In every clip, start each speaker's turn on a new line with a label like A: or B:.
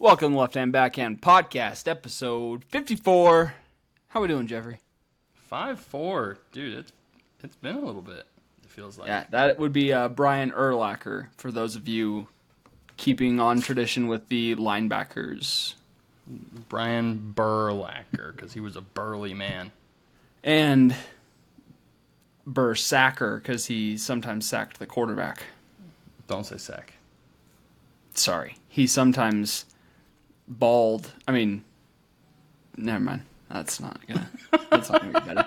A: Welcome to Left Hand Backhand Podcast, episode 54. How we doing, Jeffrey?
B: 5-4. Dude, it's been a little bit, it feels like.
A: Yeah, that would be Brian Urlacher, for those of you keeping on tradition with the linebackers.
B: Brian Burlacker, because he was a burly man.
A: And Bursacker, because he sometimes sacked the quarterback.
B: Don't say sack.
A: Sorry. He sometimes balled. I mean, never mind. That's not gonna be better.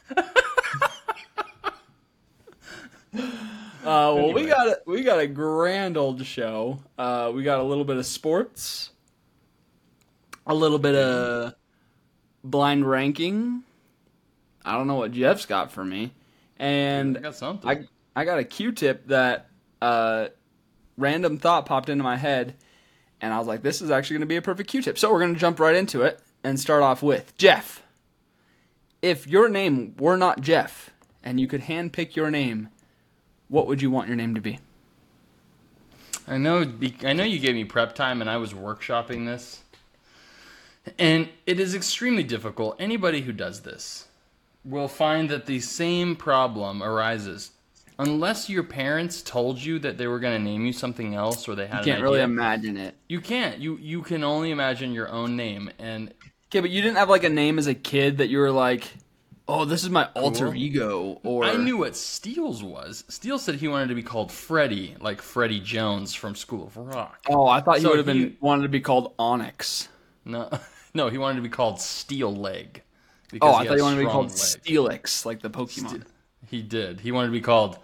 A: Well,
B: Anyway.
A: we got a grand old show. We got a little bit of sports, a little bit of blind ranking. I don't know what Jeff's got for me, and
B: I got something.
A: I got a Q-tip that random thought popped into my head, and I was like, this is actually going to be a perfect Q-tip. So we're going to jump right into it and start off with Jeff. If your name were not Jeff, and you could handpick your name, what would you want your name to be?
B: I know you gave me prep time, and I was workshopping this. And it is extremely difficult. Anybody who does this will find that the same problem arises. Unless your parents told you that they were going to name you something else, or they had
A: You can't
B: an
A: really
B: idea,
A: imagine it.
B: You can't. You can only imagine your own name. And
A: Okay, but you didn't have like a name as a kid that you were like, oh, this is my alter ego, or...
B: I knew what Steele's was. Steele said he wanted to be called Freddie, like Freddie Jones from School of Rock.
A: Oh, I thought
B: So
A: you would have wanted to be called Onyx.
B: No, he wanted to be called Steel Leg.
A: Oh, I
B: he
A: thought
B: has
A: you wanted to be
B: strong
A: called
B: legs.
A: Steelix, like the Pokemon.
B: He did. He wanted to be called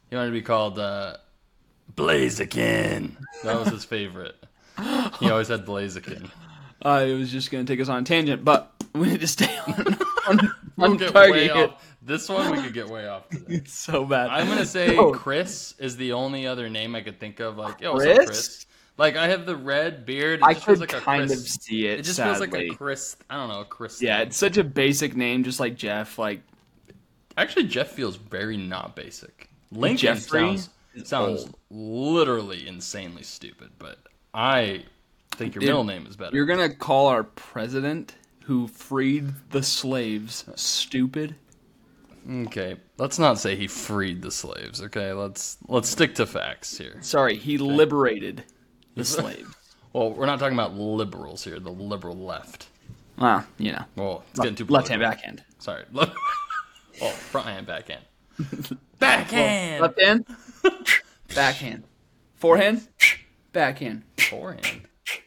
B: Blaziken. That was his favorite. He always had Blaziken.
A: It was just going to take us on a tangent, but we need to stay on
B: We'll get way
A: target.
B: off. This one we could get way off today.
A: It's so bad.
B: I'm gonna say
A: No.
B: Chris is the only other name I could think of. Like, yo, what's
A: Chris?
B: up, Chris? Like, I have the red beard. It
A: I
B: just feels
A: could
B: like a
A: kind
B: Chris.
A: of see it,
B: It just
A: sadly.
B: feels like a Chris. I don't know, a Chris.
A: Yeah,
B: name.
A: it's such a basic name, just like Jeff. Like,
B: Actually, Jeff feels very not basic. Lincoln
A: Jeffrey
B: sounds
A: old.
B: literally insanely stupid, but I think your middle name is better.
A: You're going to call our president who freed the slaves stupid?
B: Okay, let's not say he freed the slaves. Okay, let's stick to facts here.
A: Sorry, he liberated the slaves.
B: Well, we're not talking about liberals here. The liberal left.
A: Well, you know.
B: Well, it's getting too
A: Left hand,
B: political.
A: backhand.
B: Sorry. Oh, front hand, backhand. Backhand.
A: Left hand, backhand. Forehand, backhand.
B: Forehand.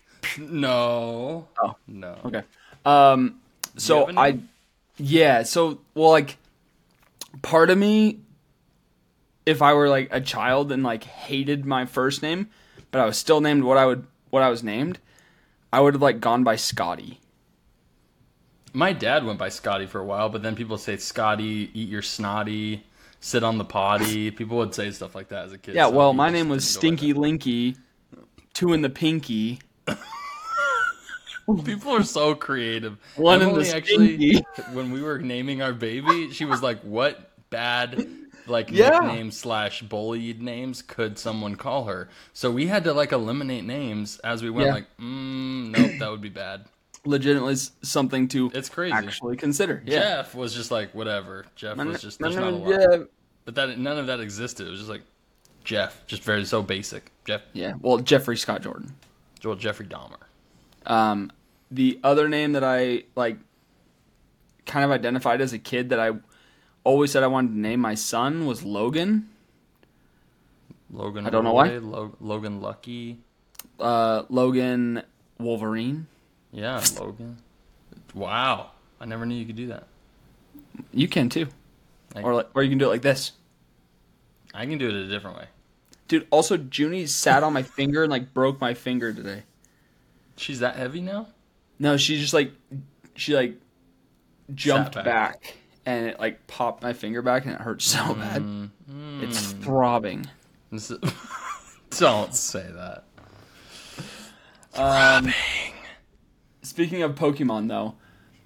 B: No.
A: Oh.
B: No.
A: Okay.
B: you
A: So
B: have a name?
A: like, part of me, if I were like a child and like hated my first name, but I was still named what I was named, I would have like gone by Scotty.
B: My dad went by Scotty for a while, but then people say Scotty, eat your snotty, sit on the potty. People would say stuff like that as a kid.
A: Yeah,
B: so
A: well,
B: he
A: my
B: just
A: name was
B: didn't go
A: Stinky
B: by
A: Linky, two in the pinky,
B: that. People are so creative.
A: one in
B: Emily
A: the
B: actually,
A: stinky.
B: when we were naming our baby, she was like, "What bad
A: Yeah.
B: nicknames / bullied names could someone call her?" So we had to like eliminate names as we went.
A: Yeah.
B: Like, nope, that would be bad.
A: Legitimately something to
B: It's crazy.
A: actually consider. Yeah.
B: Jeff was just like whatever. Jeff was just there's not a lot.
A: Yeah.
B: But none of that existed. It was just like Jeff, just very so basic. Jeff,
A: Yeah. Well, Jeffrey Scott Jordan.
B: Joel Jeffrey Dahmer.
A: The other name that I like kind of identified as a kid that I always said I wanted to name my son was Logan.
B: Logan.
A: I don't know why.
B: Logan Lucky.
A: Logan Wolverine.
B: Yeah, Logan. Wow, I never knew you could do that.
A: You can too. Or you can do it like this.
B: I can do it a different way.
A: Dude, also Junie sat on my finger and like broke my finger today.
B: She's that heavy now?
A: No, she just like jumped
B: Sat
A: back and it like popped my finger back and it hurt so bad. It's throbbing.
B: Don't say that.
A: Speaking of Pokemon though,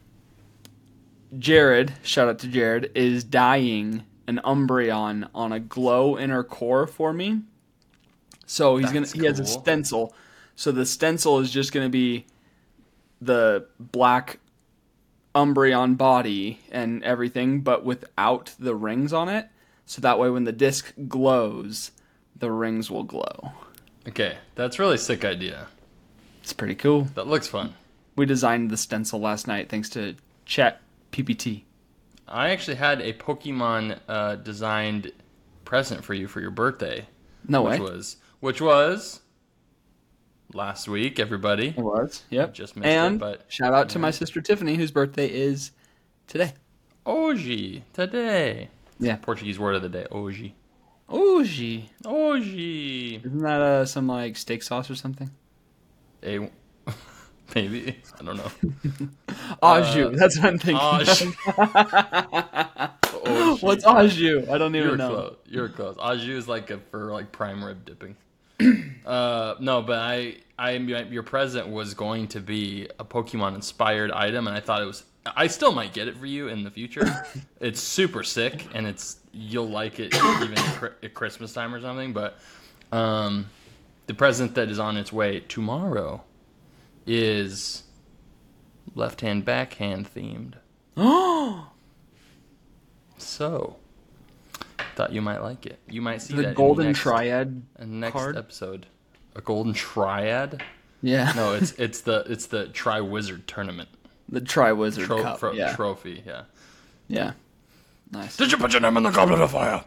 A: Jared, shout out to Jared, is dyeing an Umbreon on a glow inner core for me. So he has a
B: cool.
A: stencil. So the stencil is just going to be the black Umbreon body and everything, but without the rings on it. So that way when the disc glows, the rings will glow.
B: Okay, that's a really sick idea.
A: It's pretty cool.
B: That looks fun.
A: We designed the stencil last night thanks to Chat PPT.
B: I actually had a Pokemon designed present for you for your birthday.
A: No way.
B: Which was last week, everybody.
A: It was. Yep.
B: Just missed
A: and
B: it, but
A: shout out to my sister Tiffany, whose birthday is today.
B: Hoje, today.
A: Yeah.
B: Portuguese word of the day, hoje.
A: Hoje.
B: Hoje.
A: Isn't that some like steak sauce or something?
B: Maybe. I don't know.
A: Au jus. That's what I'm thinking. What's au jus? I don't even know.
B: You're close. Au jus is for prime rib dipping. No, but your present was going to be a Pokemon inspired item, and I thought it was. I still might get it for you in the future. It's super sick, and you'll like it even at Christmas time or something. But the present that is on its way tomorrow is left-hand backhand themed. So, thought you might like it. You might see
A: the
B: that
A: golden
B: in
A: triad
B: next
A: card?
B: episode. A golden triad?
A: Yeah.
B: No, it's the Tri-Wizard tournament.
A: The Tri-Wizard Cup. Yeah.
B: Trophy, yeah.
A: Yeah. Nice.
B: Did you put your name in the goblet of fire?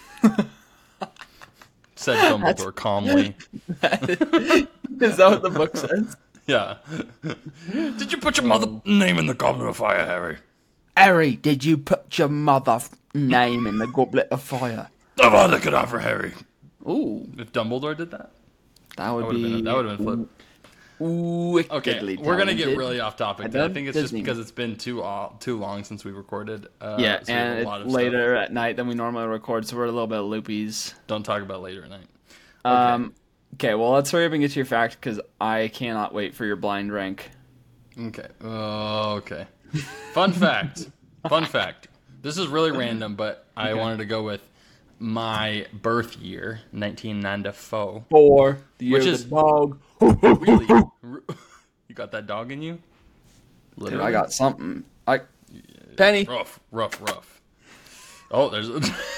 B: Said Dumbledore calmly.
A: Is that what the book says?
B: Yeah. Did you put your mother name in the goblet of fire, Harry?
A: Harry, did you put your mother name in the goblet of fire?
B: Avada Kedavra, Harry.
A: Ooh.
B: If Dumbledore did that?
A: That would have
B: been flip.
A: Wickedly
B: Okay, we're gonna get
A: talented.
B: really off topic. I think it's just because it's been too long since we recorded.
A: Yeah,
B: so
A: and
B: a lot
A: it's
B: of
A: later
B: stuff.
A: at night than we normally record, so we're a little bit loopies.
B: Don't talk about later at night.
A: Okay, well, let's hurry up and get to your fact, because I cannot wait for your blind rank.
B: Okay. Okay. Fun fact. This is really random, but I wanted to go with my birth year, 1994.
A: For the year
B: Which
A: of
B: is-
A: the dog.
B: Really? You got that dog in you?
A: Dude, I got something. Penny.
B: Rough. Oh, there's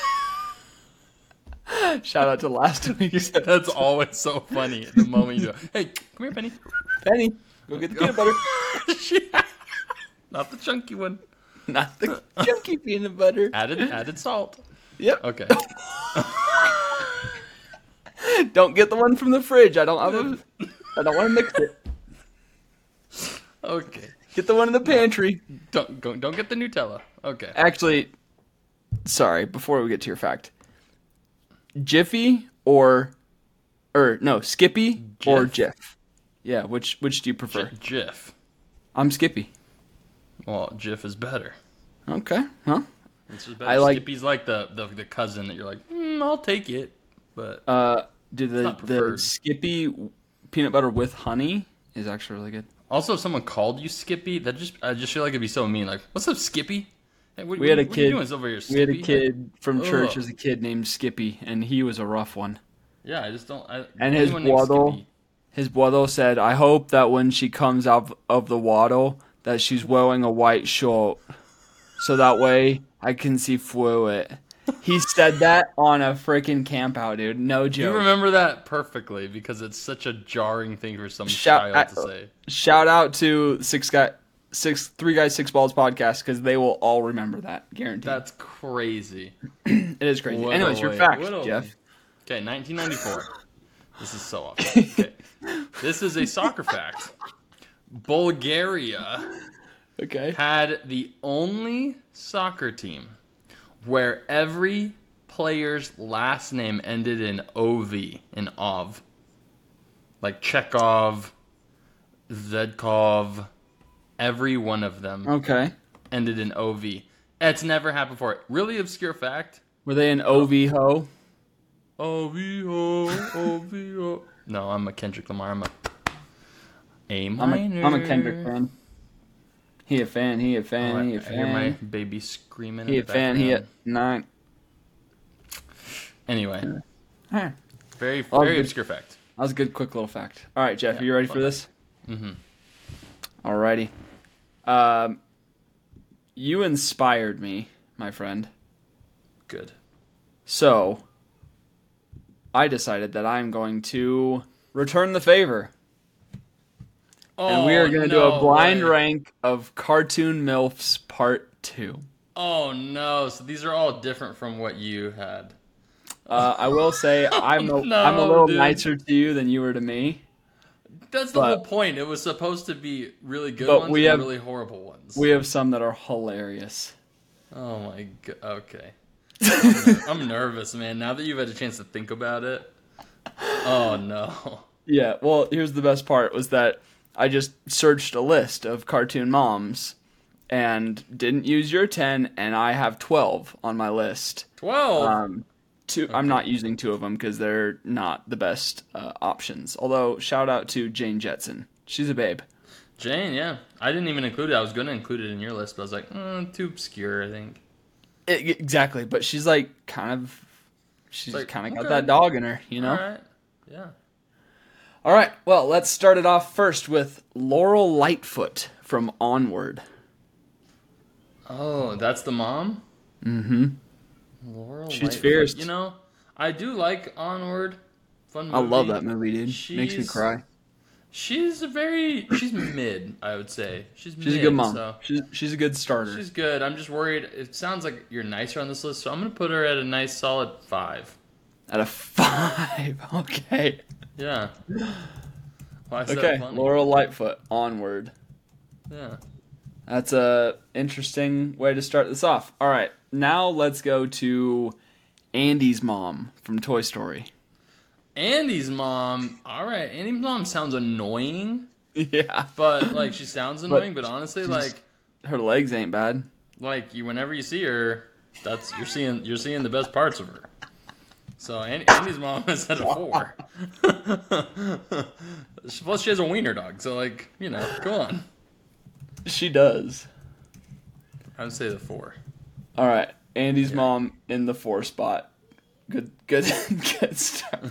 A: Shout out to last week's.
B: That's always so funny. The moment you do, hey, come here, Penny.
A: Penny, go get the peanut butter.
B: Not the chunky one.
A: Not the chunky peanut butter.
B: Added salt.
A: Yep.
B: Okay.
A: Don't get the one from the fridge. I don't want to mix it.
B: Okay.
A: Get the one in the pantry.
B: Don't get the Nutella. Okay.
A: Actually, sorry, before we get to your fact. Jiffy or Skippy or
B: Jif.
A: Jif? Yeah, which do you prefer?
B: Jif.
A: I'm Skippy.
B: Well, Jif is better.
A: Okay, huh?
B: It's just better. Skippy's like the cousin that you're like, I'll take it, but
A: Do the
B: not preferred.
A: Skippy peanut butter with honey is actually really good.
B: Also, if someone called you Skippy, I just feel like it'd be so mean. Like, what's up, Skippy? Hey, what are you doing over here, Skippy?
A: We had a kid from church as a kid named Skippy, and he was a rough one.
B: Yeah, I just don't.
A: And his brother said, "I hope that when she comes out of the water, that she's wearing a white short, so that way I can see through it." He said that on a freaking camp out, dude. No joke.
B: You remember that perfectly because it's such a jarring thing for some child to say.
A: Shout out to Three Guys, Six Balls podcast, because they will all remember that, guaranteed.
B: That's crazy.
A: It is crazy.
B: What
A: Anyways,
B: a
A: your
B: way.
A: fact,
B: What a
A: Jeff.
B: way. Okay, 1994. This is so awesome. Okay. This is a soccer fact. Bulgaria
A: Okay.
B: had the only soccer team where every player's last name ended in OV, in OV. Like Chekhov, Zedkov, every one of them
A: Okay.
B: ended in OV. It's never happened before. Really obscure fact.
A: Were they an OV ho?
B: OVO, OVO. No, I'm a Kendrick Lamar. I'm a A minor.
A: I'm a Kendrick fan. He a fan.
B: Oh, I hear my baby screaming.
A: He
B: in
A: a
B: the
A: fan. He a
B: background.
A: 9.
B: Anyway,
A: Huh.
B: very
A: Well,
B: very
A: good.
B: obscure fact.
A: That was a good, quick little fact. All right, Jeff,
B: Yeah,
A: are you ready
B: fun
A: for this?
B: Mm-hmm.
A: Alrighty. You inspired me, my friend.
B: Good.
A: So, I decided that I'm going to return the favor. And we are going to do a blind rank of Cartoon MILFs Part 2.
B: Oh, no. So these are all different from what you had.
A: I will say I'm a little nicer to you than you were to me.
B: That's the whole point. It was supposed to be really good
A: but
B: ones
A: we
B: and
A: have-
B: really horrible ones.
A: We have some that are hilarious.
B: Oh, my God. Okay. I'm nervous, man. Now that you've had a chance to think about it. Oh, no.
A: Yeah, well, here's the best part was that I just searched a list of cartoon moms and didn't use your 10, and I have 12 on my list.
B: 12?
A: I'm not using 2 of them because they're not the best options. Although, shout out to Jane Jetson. She's a babe.
B: Jane, yeah. I didn't even include it. I was going to include it in your list, but I was like, too obscure, I think.
A: Exactly, but she's kind of got that dog in her, you know?
B: All right. Yeah.
A: All right, well, let's start it off first with Laurel Lightfoot from Onward.
B: Oh, that's the mom?
A: Mm-hmm.
B: Laurel
A: She's
B: Lightfoot.
A: fierce.
B: You know, I do like Onward. Fun movie.
A: I love that movie, dude. Makes me cry.
B: She's mid, I would say. She's
A: a good mom.
B: So
A: She's a good starter.
B: she's good. I'm just worried. It sounds like you're nicer on this list, so I'm going to put her at a nice solid 5.
A: At a 5. Okay.
B: Yeah. Why is that
A: Okay,
B: funny?
A: Laurel Lightfoot, Onward.
B: Yeah.
A: That's a interesting way to start this off. All right, now let's go to Andy's mom from Toy Story.
B: Andy's mom. All right, Andy's mom sounds annoying,
A: Yeah,
B: but she sounds annoying. But honestly,
A: her legs ain't bad.
B: whenever you see her, you're seeing the best parts of her. So Andy's mom is at a 4. Plus, she has a wiener dog. So go on.
A: She does.
B: I would say the 4.
A: All right, Andy's mom in the 4 spot. Good, good start.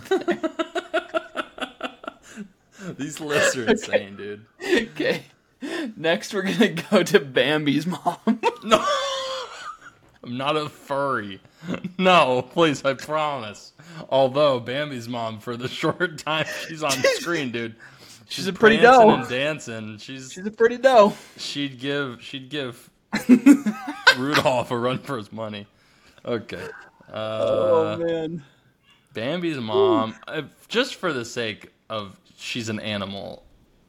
B: These lists are insane, dude.
A: Okay, next we're gonna go to Bambi's mom.
B: No, I'm not a furry. No, please, I promise. Although Bambi's mom, for the short time she's on screen, dude,
A: She's a pretty
B: prancing
A: doe.
B: and dancing. She's
A: a pretty doe.
B: She'd give Rudolph a run for his money. Okay.
A: Oh man.
B: Bambi's mom, just for the sake of she's an animal,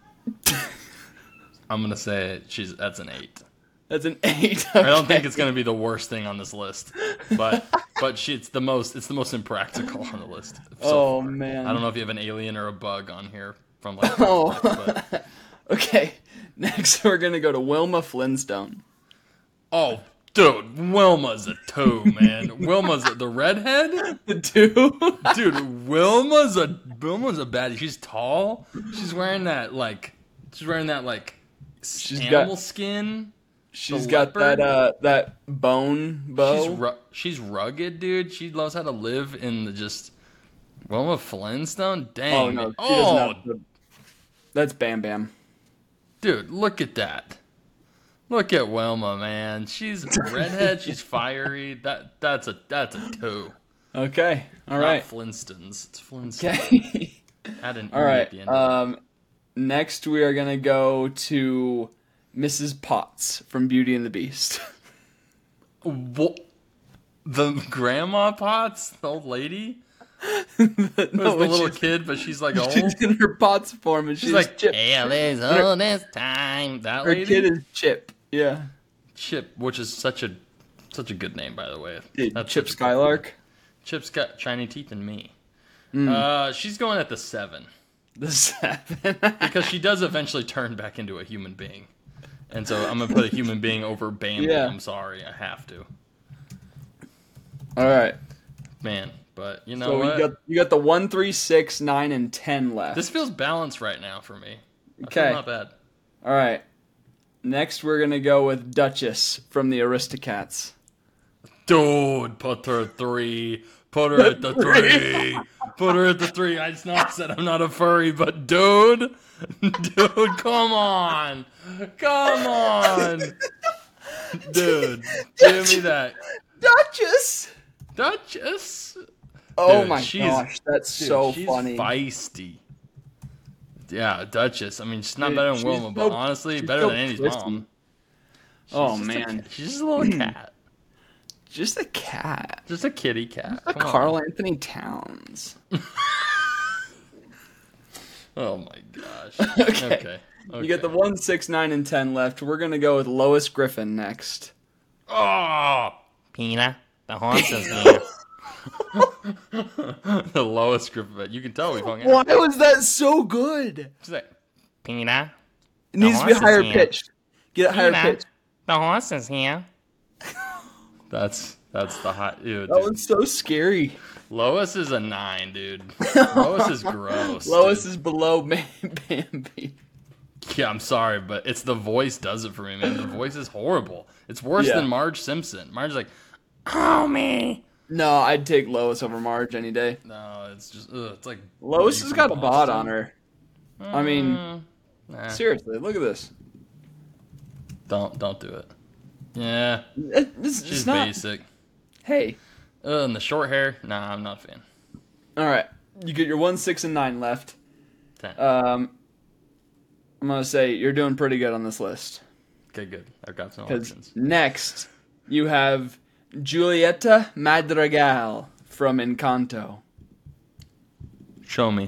B: I'm gonna say that's an 8.
A: That's an 8.
B: I don't think it's gonna be the worst thing on this list, but it's the most impractical on the list. So far.
A: Man.
B: I don't know if you have an alien or a bug on here from
A: Oh.
B: but
A: Okay. Next we're gonna go to Wilma Flintstone.
B: oh, dude, Wilma's a 2, man. Wilma's the redhead.
A: The 2.
B: Dude, Wilma's a baddie. She's tall. She's wearing that animal skin.
A: She's
B: The
A: got
B: leopard?
A: that bone bow.
B: She's rugged, dude. She knows how to live in the just Wilma Flintstone. Dang.
A: Oh no,
B: man.
A: she doesn't have the... That's Bam Bam.
B: Dude, look at that. Look at Wilma, man. She's a redhead. She's fiery. That's a 2.
A: Okay. All
B: Not
A: right.
B: Flintstones. It's Flintstones.
A: Okay.
B: Add an E
A: All right.
B: at the end.
A: Next we are gonna go to Mrs. Potts from Beauty and the Beast.
B: What? The Grandma Potts, the old lady.
A: No,
B: Who's the little kid, but she's like old.
A: She's in her Potts form and
B: She's like,
A: Chip.
B: hell is all this time. That
A: Her
B: lady?
A: kid is Chip. Yeah.
B: Chip, which is such a good name, by the way.
A: Dude,
B: That's
A: Chip
B: such a good name.
A: Skylark.
B: Chip's got shiny teeth and me. She's going at the 7.
A: The 7.
B: Because she does eventually turn back into a human being. And so I'm going to put a human being over Bambi.
A: Yeah.
B: I'm sorry. I have to.
A: All right.
B: Man, but you know
A: So
B: what?
A: you got the 1, 3, 6, 9, and 10 left.
B: This feels balanced right now for me. I
A: Okay.
B: feel not bad.
A: All right. Next, we're gonna go with Duchess from the Aristocats.
B: Dude, put her 3. Put her at the 3. Put her at the 3. I just not said I'm not a furry, but dude, come on. Come on. Dude, give me that. Duchess.
A: Oh
B: Dude,
A: my gosh, that's so
B: she's
A: funny.
B: Feisty. Yeah, Duchess. I mean, she's not
A: Dude,
B: better than
A: she's
B: Wilma,
A: so-
B: but honestly,
A: she's
B: better
A: so
B: than Andy's
A: prissy.
B: mom.
A: Oh
B: She's just
A: man,
B: she's just a little cat.
A: just a cat.
B: Just a kitty cat.
A: A
B: Come on.
A: Carl Anthony Towns.
B: Oh my gosh.
A: Okay. You get the 1, 6, 9, and 10 left. We're gonna go with Lois Griffin next.
B: Oh, Pina, the horse is here. The lowest grip of it. You can tell we've hung out.
A: Why was that so good?
B: She's like, Pina,
A: It needs to be
B: horse is
A: higher
B: here.
A: pitched. Get it higher
B: Pina,
A: pitched.
B: the horse is here. That's the hot. Ew,
A: That
B: dude.
A: was so scary.
B: Lois is a 9, dude. Lois is gross.
A: Lois
B: dude.
A: is below Bambi.
B: Yeah, I'm sorry, but it's the voice does it for me, man. The voice is horrible. It's worse
A: Yeah.
B: than Marge Simpson. Marge's like, oh me.
A: No, I'd take Lois over Marge any day.
B: No, it's just it's like
A: Lois
B: you
A: has
B: from
A: got a bod
B: Boston.
A: on her. I mean,
B: Nah,
A: seriously, look at this.
B: don't do it. Yeah,
A: It's
B: she's
A: not.
B: basic.
A: Hey,
B: And the short hair, nah, I'm not a fan.
A: all right. You get your 1, 6, and 9 left.
B: 10.
A: I'm gonna say you're doing pretty good on this list.
B: Okay, good. I've got some
A: Because
B: options.
A: next you have Giulietta Madrigal from Encanto.
B: Show me.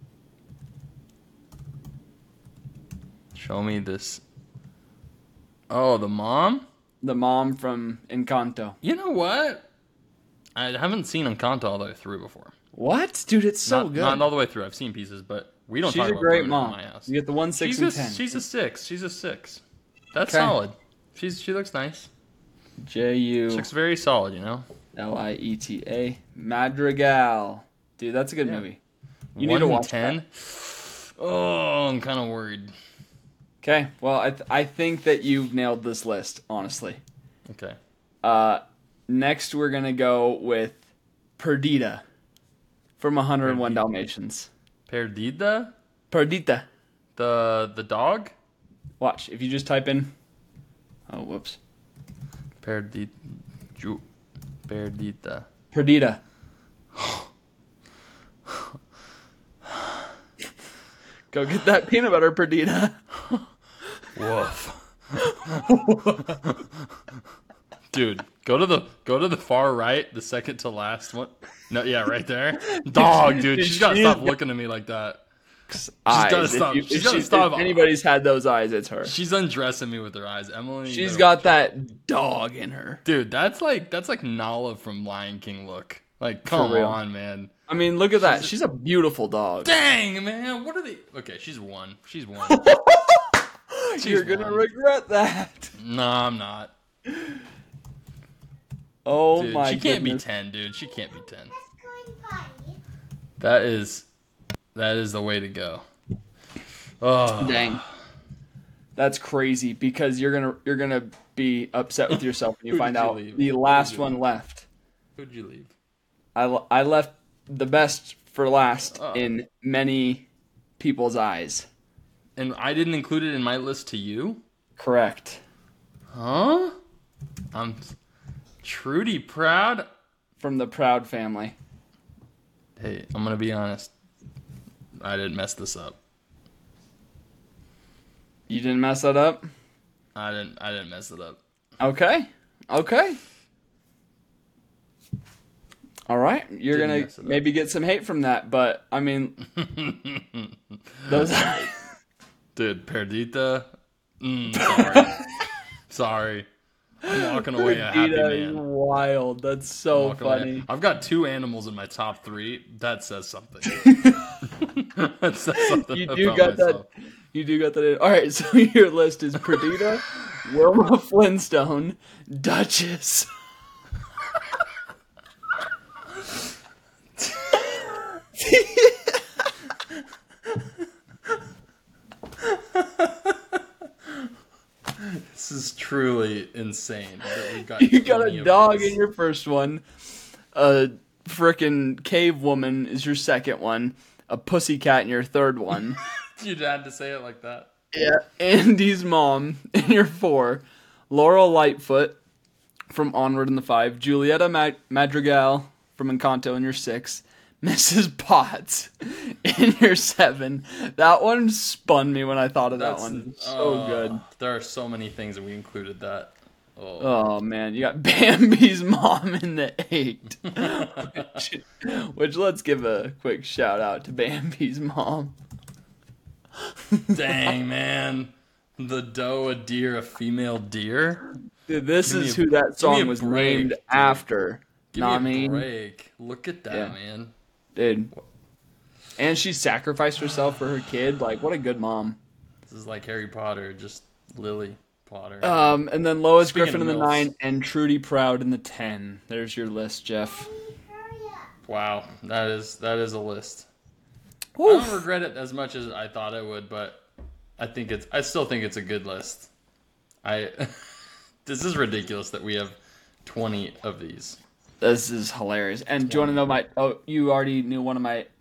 B: Show me this. Oh, the mom?
A: The mom from Encanto.
B: You know what? I haven't seen Encanto all the way through before.
A: What? Dude, it's so
B: not,
A: good.
B: Not all the way through. I've seen pieces, but we don't
A: She's
B: talk
A: a
B: about
A: great
B: Bruno
A: mom.
B: in my house.
A: You get the 1, 6,
B: She's
A: and
B: a,
A: 10.
B: she's a 6. She's a 6. That's
A: Okay.
B: solid. She looks nice. She
A: J-U-L-I-E-T-A.
B: looks very solid, you know?
A: Madrigal. Dude, that's a good
B: Yeah.
A: movie. You need to watch
B: 10.
A: that.
B: Oh, I'm kind of worried.
A: Okay, well, I think that you've nailed this list, honestly.
B: Okay.
A: Next, we're going to go with Perdita from 101 Dalmatians.
B: Perdida?
A: Perdita.
B: The dog?
A: Watch, if you just type in... Oh, whoops.
B: Perdita. Perdita.
A: Perdita. Go get that peanut butter, Perdita.
B: Woof. Dude, go to the far right, the second to last one. No, yeah, right there. Dog, dude. She's gotta stop looking at me like that.
A: Eyes.
B: gotta stop.
A: If,
B: She's gotta stop.
A: if anybody's had those eyes, it's her.
B: She's undressing me with her eyes. Emily.
A: She's got that dog in her.
B: Dude, that's like Nala from Lion King look. Like, come
A: real.
B: on, man.
A: I mean, look at that. She's a beautiful dog.
B: Dang, man. What are they? Okay, she's one. She's one.
A: You're gonna
B: one.
A: regret that.
B: No, I'm not.
A: Oh
B: Dude,
A: my
B: she can't be
A: goodness.
B: 10, dude. She can't be 10. That is the way to go. Oh,
A: Dang. That's crazy because you're gonna be upset with yourself when you
B: Who
A: find
B: did you
A: out
B: leave?
A: the
B: Who
A: last
B: did you
A: one
B: leave?
A: left.
B: who'd you leave?
A: I left the best for last
B: Oh.
A: in many people's eyes.
B: And I didn't include it in my list to you?
A: Correct.
B: Huh? I'm Trudy Proud.
A: From the Proud family.
B: Hey, I'm gonna be honest. I didn't mess this up.
A: You didn't mess that up?
B: I didn't mess it up.
A: Okay. All right. You're
B: Didn't
A: going
B: mess it
A: to
B: up.
A: maybe get some hate from that, but I mean, those
B: Dude, Perdita. Sorry. Sorry. I'm walking away a happy
A: Perdita is
B: man.
A: wild. That's so
B: Walking away.
A: funny.
B: I've got 2 animals in my top 3. That says something. That says something
A: You
B: about
A: do got
B: myself.
A: that. You do got that. In. All right, so your list is Perdita, Wilma Flintstone, Duchess.
B: This is truly insane that we've got
A: You got
B: 20
A: a
B: of
A: dog
B: these.
A: in your first one, a frickin' cave woman is your second one. A pussycat in your third one.
B: You had to say it like that.
A: Yeah. Andy's mom in your 4. Laurel Lightfoot from Onward in the 5. Julieta Madrigal from Encanto in your 6. Mrs. Potts in your 7. That one spun me when I thought of that one. So good.
B: There are so many things that we included that.
A: Oh man, you got Bambi's mom in the 8. which let's give a quick shout out to Bambi's mom.
B: Dang, man. The doe, a deer, a female deer?
A: Dude, this is who that song was named after.
B: Give me a break. Look at that, man.
A: Dude. And she sacrificed herself for her kid. Like, what a good mom.
B: This is like Harry Potter, just Lily Potter.
A: And then Lois
B: Speaking
A: Griffin in the 9 and Trudy Proud in the 10. There's your list, Jeff.
B: Wow, that is a list.
A: Oof.
B: I don't regret it as much as I thought I would, but I still think it's a good list. This is ridiculous that we have 20 of these.
A: This is hilarious. And do you want to know you already knew one of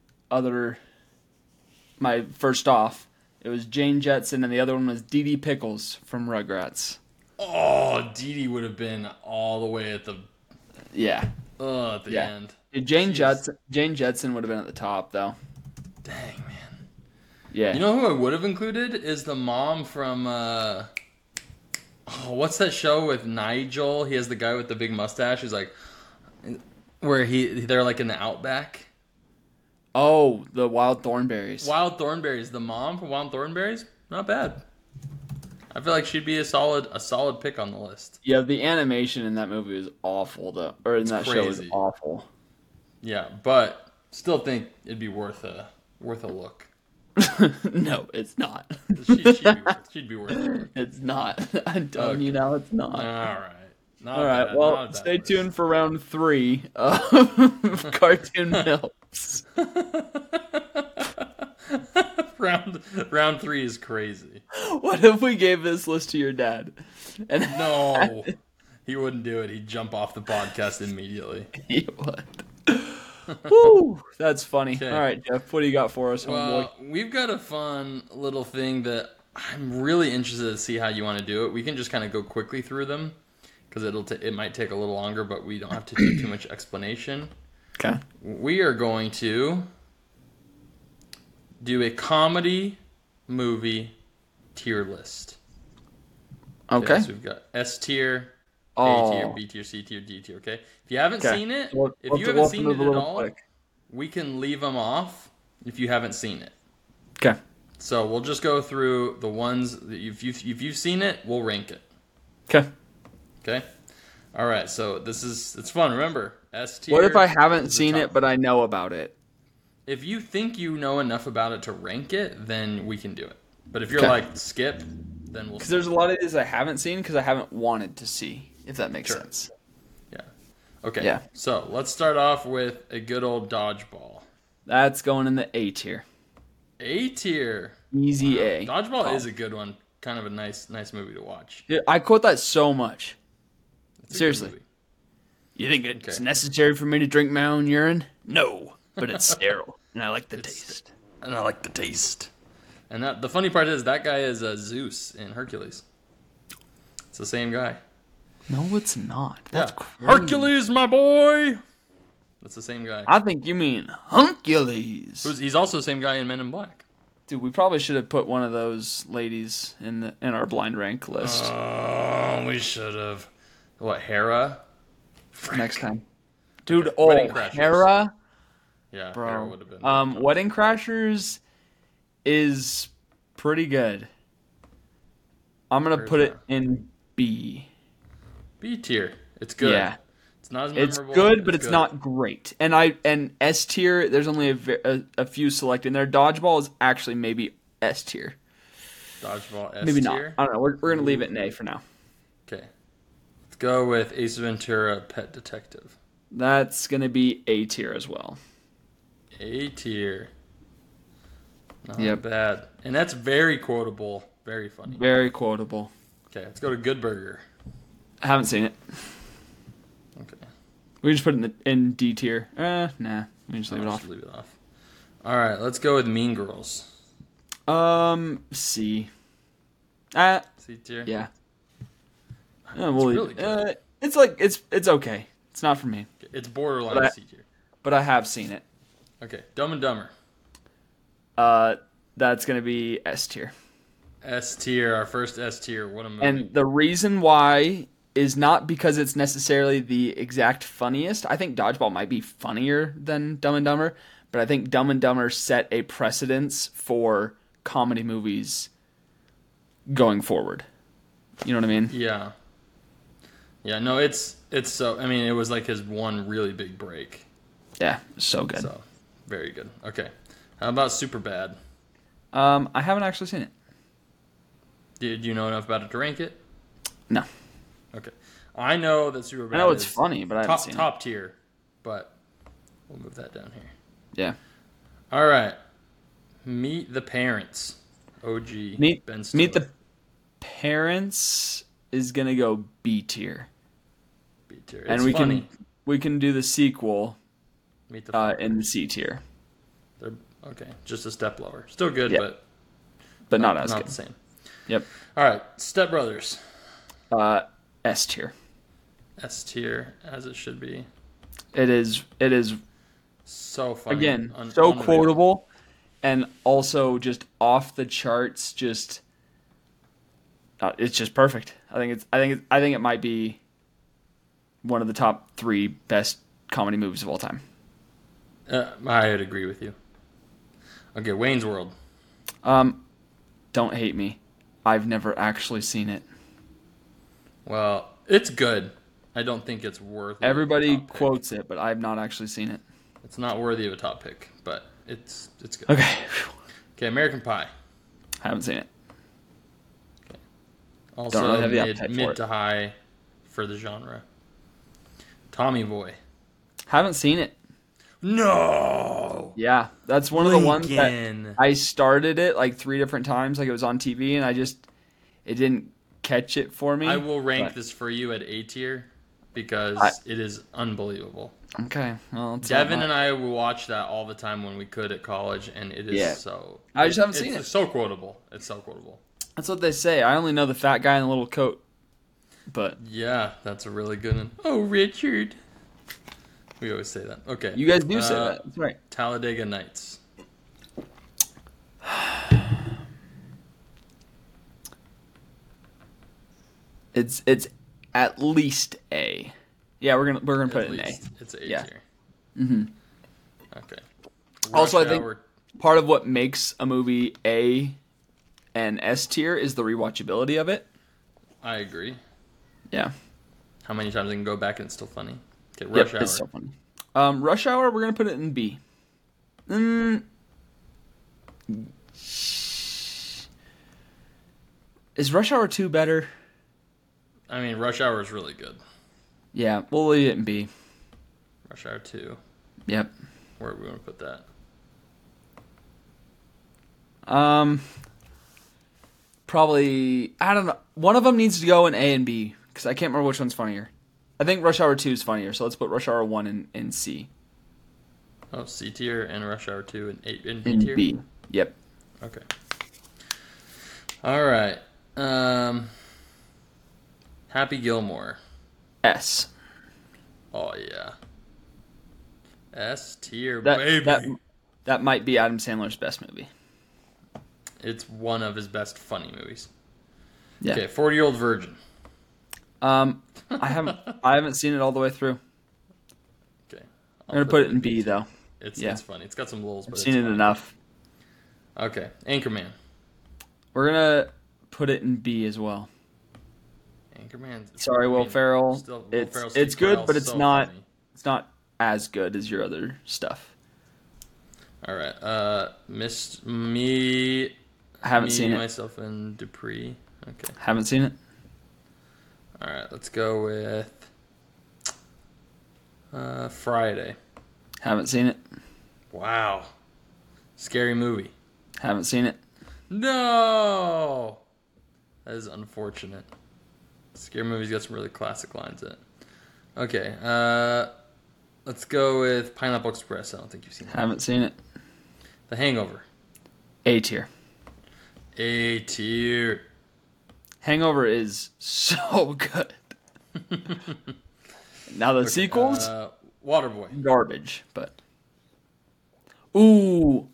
A: my first off. It was Jane Jetson, and the other one was Dee Dee Pickles from Rugrats.
B: Oh, Dee Dee would have been all the way at the...
A: Yeah.
B: At the end.
A: Jane Jetson would have been at the top, though.
B: Dang, man.
A: Yeah.
B: You know who I would have included is the mom from... what's that show with Nigel? He has the guy with the big mustache who's like... Where they're like in the outback.
A: Oh, the Wild Thornberries.
B: Wild Thornberries. The mom from Wild Thornberries? Not bad. I feel like she'd be a solid pick on the list.
A: Yeah, the animation in that movie is awful, though. Or in that show is awful.
B: Yeah, but still think it'd be worth a look.
A: No, it's not.
B: She'd be worth a look.
A: It's not. I'm telling you now, it's not.
B: All right.
A: All right, well, stay tuned for round 3 of Cartoon Milfs.
B: Round 3 is crazy.
A: What if we gave this list to your dad? And
B: no, he wouldn't do it. He'd jump off the podcast immediately.
A: He would. Woo, that's funny.
B: Okay.
A: All right, Jeff, what do you got for us, homeboy?
B: Well, we've got a fun little thing that I'm really interested to see how you want to do it. We can just kind of go quickly through them. Because it might take a little longer, but we don't have to do too much explanation.
A: Okay.
B: We are going to do a comedy movie tier list.
A: Okay.
B: So we've got S tier, A tier, B tier, C tier, D tier. Okay. If you haven't seen it, if you haven't seen it at all, we can leave them off if you haven't seen it.
A: Okay.
B: So we'll just go through the ones that if you've seen it, we'll rank it.
A: Okay.
B: Okay. All right. So it's fun. Remember, S tier.
A: What if I haven't seen it, but I know about it?
B: If you think you know enough about it to rank it, then we can do it. But if you're like skip, then we'll.
A: Because there's a lot of these I haven't seen because I haven't wanted to see. If that makes sense.
B: Yeah. Okay.
A: Yeah.
B: So let's start off with a good old dodgeball.
A: That's going in the A tier.
B: A tier.
A: Easy A.
B: Dodgeball is a good one. Kind of a nice movie to watch.
A: Dude, I quote that so much.
B: It's a
A: Seriously.
B: good movie.
A: You think it's necessary for me to drink my own urine? No, but it's sterile, and I like the taste.
B: And I like the taste. And the funny part is that guy is Zeus in Hercules. It's the same guy.
A: No, it's not. That's crazy.
B: Hercules, my boy. That's the same guy.
A: I think you mean Huncules.
B: He's also the same guy in Men in Black.
A: Dude, we probably should have put one of those ladies in our blind rank list.
B: Oh, we should have. What, Hera?
A: Next time. Dude,
B: Wedding Crashers.
A: Hera?
B: Yeah,
A: Bro.
B: Hera would have been.
A: Wedding Crashers is pretty good. I'm going to put it in B.
B: B tier. It's good.
A: Yeah.
B: It's not as
A: It's
B: memorable.
A: good, but it's not great. And S tier, there's only a few select in there. Dodgeball is actually maybe S tier.
B: Dodgeball S
A: maybe
B: tier?
A: not. I don't know. We're going to leave it in A for now.
B: Okay. Let's go with Ace Ventura, Pet Detective.
A: That's going to be A tier as well.
B: A tier. Not bad. And that's very quotable. Very funny.
A: Very quotable.
B: Okay, let's go to Good Burger.
A: I haven't seen it.
B: Okay.
A: We just put it in D tier. Nah. We just leave it off.
B: Leave it off. All right, let's go with Mean Girls.
A: C.
B: C tier.
A: Yeah.
B: It's really good.
A: It's like it's okay. It's not for me,
B: It's borderline C tier.
A: but I have seen it.
B: Okay, Dumb and Dumber.
A: That's gonna be S tier.
B: S tier, our first S tier. What a movie.
A: And the reason why is not because it's necessarily the exact funniest. I think Dodgeball might be funnier than Dumb and Dumber, but I think Dumb and Dumber set a precedence for comedy movies going forward. You know what I mean?
B: Yeah. Yeah, no, it's so, I mean, it was like his one really big break.
A: Yeah, so good.
B: So, very good. Okay. How about Superbad?
A: I haven't actually seen it.
B: Did you know enough about it to rank it?
A: No.
B: Okay. I know that Superbad
A: I know it's
B: is
A: funny, but I haven't seen
B: top tier, but we'll move that down here.
A: Yeah.
B: All right. Meet the Parents. OG. Ben Stiller.
A: Meet the Parents is gonna go B tier.
B: B tier.
A: And we can do the sequel
B: Meet the
A: in the C tier.
B: They're okay, just a step lower. Still good,
A: but not as
B: not
A: good.
B: the same.
A: Yep.
B: All right, Step Brothers.
A: S tier.
B: S tier, as it should be.
A: It is
B: So funny.
A: again so
B: unreal.
A: quotable, and also just off the charts. Just it's just perfect. I think it might be one of the top 3 best comedy movies of all time.
B: I'd agree with you. Okay, Wayne's World.
A: Don't hate me. I've never actually seen it.
B: Well, it's good. I don't think it's worth it.
A: Everybody quotes it, but I've not actually seen it.
B: It's not worthy of a top pick, but it's good.
A: Okay.
B: Okay, American Pie.
A: Haven't seen it.
B: Okay. Also
A: Don't really have the appetite for
B: mid
A: it.
B: to high for the genre. Tommy Boy.
A: Haven't seen it.
B: No.
A: Yeah, that's one of the ones that
B: Lincoln.
A: I started it like 3 different times, like it was on TV, and it didn't catch it for me.
B: I will rank
A: but-
B: this for you at A tier because it is unbelievable.
A: Okay, well,
B: Devin and I will watch that all the time when we could at college, and it is so.
A: I just haven't seen it.
B: It's so quotable. It's so quotable.
A: That's what they say. I only know the fat guy in the little coat, but
B: Yeah, that's a really good one. Oh, Richard. We always say that. Okay.
A: you guys do say that. That's right.
B: Talladega Nights.
A: It's at least A. Yeah, we're gonna put it in A.
B: It's A
A: Yeah.
B: tier. Mm-hmm. Okay.
A: Also,
B: Rush
A: I think
B: Hour.
A: part of what makes a movie A and S tier is the rewatchability of it.
B: I agree.
A: Yeah.
B: How many times I can go back and it's still funny? Okay, Rush Hour.
A: It's so funny. Rush Hour, we're gonna put it in B. Is Rush Hour 2 better?
B: I mean, Rush Hour is really good.
A: Yeah, we'll leave it in B.
B: Rush Hour 2.
A: Yep.
B: Where are we going to put that?
A: Probably, I don't know. One of them needs to go in A and B, because I can't remember which one's funnier. I think Rush Hour 2 is funnier, so let's put Rush Hour 1 in C.
B: Oh, C tier and Rush Hour 2 in B
A: In
B: tier?
A: B. Yep.
B: Okay. All right. Happy Gilmore.
A: S.
B: Oh, yeah. S tier,
A: That,
B: baby.
A: that might be Adam Sandler's best movie.
B: It's one of his best funny movies.
A: Yeah.
B: Okay, 40-Year-Old Virgin.
A: I haven't seen it all the way through.
B: Okay.
A: I'm gonna put it in B though.
B: It's funny. It's got some lulls, but
A: I've
B: it's
A: seen it
B: funny.
A: enough.
B: Okay, Anchorman.
A: We're gonna put it in B as well.
B: Anchorman.
A: Sorry, Will Ferrell. It's good, but it's not.
B: Funny.
A: It's not as good as your other stuff.
B: All right. Me.
A: Haven't seen it.
B: Myself, and Dupree. Okay.
A: Haven't seen it.
B: All right. Let's go with Friday.
A: Haven't seen it.
B: Wow. Scary movie.
A: Haven't seen it.
B: No. That is unfortunate. Scary movie's got some really classic lines in it. Okay. Let's go with Pineapple Express. I don't think you've seen that.
A: Haven't seen it.
B: The Hangover.
A: A tier.
B: A tier.
A: Hangover is so good. Now the sequels,
B: Waterboy.
A: garbage, but ooh,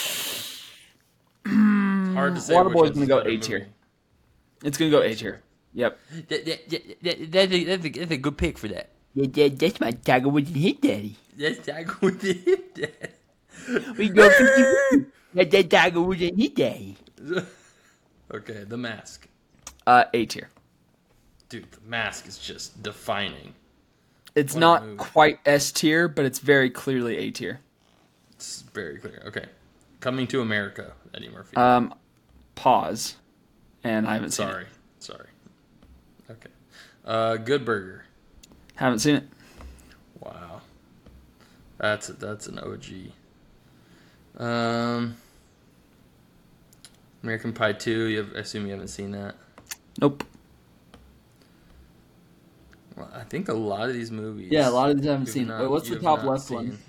B: Hard to say.
A: Waterboy's
B: which
A: gonna go
B: one's the
A: A
B: better
A: tier.
B: movie.
A: It's gonna go A tier. Yep.
C: That's a good pick for that. That's my Tiger Woods and Hit Daddy.
B: That's Tiger Woods and Hit Daddy.
C: We go 50. That's that Tiger Woods and Hit Daddy.
B: Okay, The Mask.
A: A tier.
B: Dude, The Mask is just defining.
A: It's
B: What a
A: not
B: movie.
A: quite S tier, but it's very clearly A tier.
B: It's very clear. Okay. Coming to America, Eddie Murphy.
A: Pause, and I haven't seen it.
B: Sorry. Okay. Good Burger.
A: Haven't seen it.
B: Wow. That's an OG. American Pie 2, I assume you haven't seen that.
A: Nope.
B: Well, I think a lot of these movies.
A: Yeah, a lot of these I haven't
B: you've
A: seen.
B: not-
A: Wait, what's
B: you
A: the
B: have
A: top
B: not
A: left one?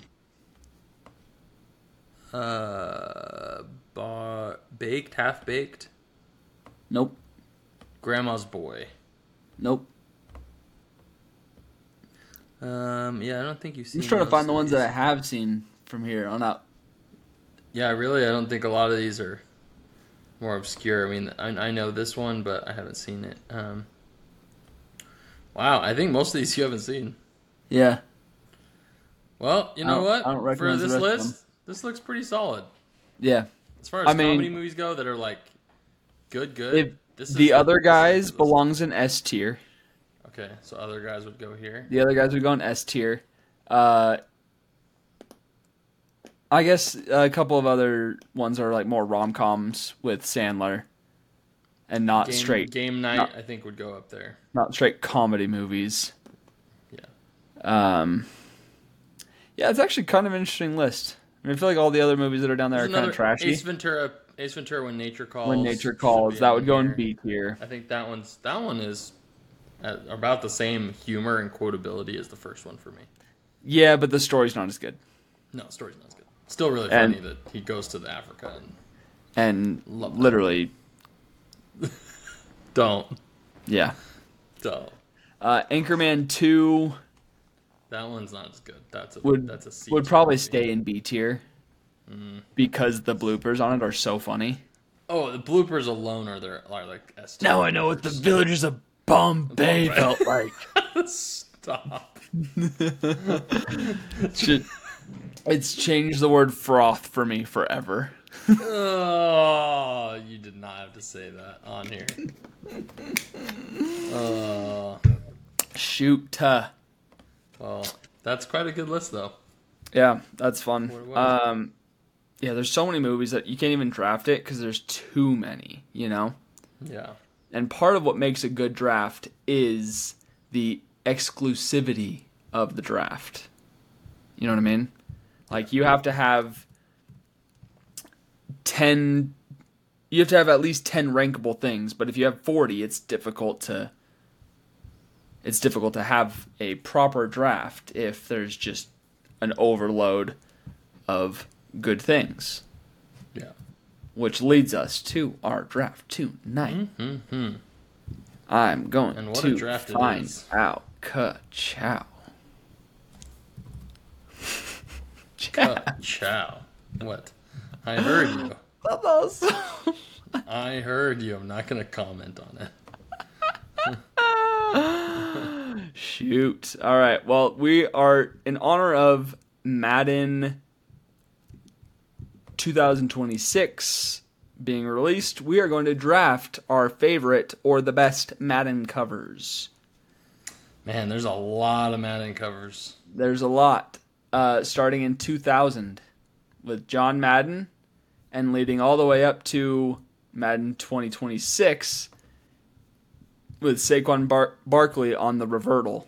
B: Baked, Half Baked,
A: Nope.
B: Grandma's Boy.
A: Nope.
B: Yeah, I don't think you've seen.
A: I'm just trying to
B: most
A: find the
B: of
A: ones
B: these.
A: that I have seen from here on out.
B: Yeah, really, I don't think a lot of these are more obscure. I mean, I know this one, but I haven't seen it. Wow, I think most of these you haven't seen.
A: Yeah.
B: Well, you know what?
A: I don't
B: For
A: recognize the
B: this
A: rest of
B: list, this looks pretty solid.
A: Yeah.
B: As far as
A: I mean-
B: comedy movies go that are like good.
A: If
B: This is
A: the other
B: this is
A: guys
B: this.
A: belongs in S tier.
B: Okay, so other guys would go here.
A: The other guys would go in S tier. I guess a couple of other ones are like more rom-coms with Sandler, and not straight
B: Game Night,
A: not-
B: I think would go up there.
A: not straight comedy movies.
B: Yeah.
A: Yeah, it's actually kind of an interesting list. I mean, I feel like all the other movies that are down there
B: There's
A: are kind of
B: another
A: trashy.
B: Ace Ventura, When Nature Calls.
A: When Nature
B: should
A: Calls,
B: be
A: that
B: on
A: would go in
B: here.
A: B tier.
B: I think that one is at about the same humor and quotability as the first one for me.
A: Yeah, but the story's not as good.
B: No, story's not as good. Still really
A: And-
B: funny that he goes to the Africa and
A: And
B: Love that.
A: literally,
B: don't.
A: yeah. Anchorman 2
B: That one's not as good. That's a C
A: would
B: tier
A: probably
B: movie.
A: stay in B tier because the bloopers on it are so funny.
B: Oh, the bloopers alone are like S tier.
A: Now I know what the villagers of Bombay felt like.
B: Stop.
A: It's changed the word froth for me forever.
B: Oh, you did not have to say that on here.
A: Shoot.
B: Well, that's quite a good list, though.
A: Yeah, that's fun.
B: What
A: Yeah, there's so many movies that you can't even draft it because there's too many, you know?
B: Yeah.
A: And part of what makes a good draft is the exclusivity of the draft. You know what I mean? Like, you have to have 10... You have to have at least 10 rankable things, but if you have 40, it's difficult to have a proper draft if there's just an overload of good things.
B: Yeah.
A: Which leads us to our draft tonight.
B: Mm-hmm.
A: I'm going
B: And what a
A: to
B: draft it
A: find
B: is.
A: out. Ka-chow.
B: Chow. What? I heard you.
A: Clubhouse.
B: I heard you. I'm not going to comment on it.
A: Shoot. All right. Well, we are in honor of Madden 2026 being released. We are going to draft our favorite or the best Madden covers.
B: Man, there's a lot of Madden covers.
A: There's a lot. Starting in 2000 with John Madden and leading all the way up to Madden 2026 with Saquon Barkley on the revertal,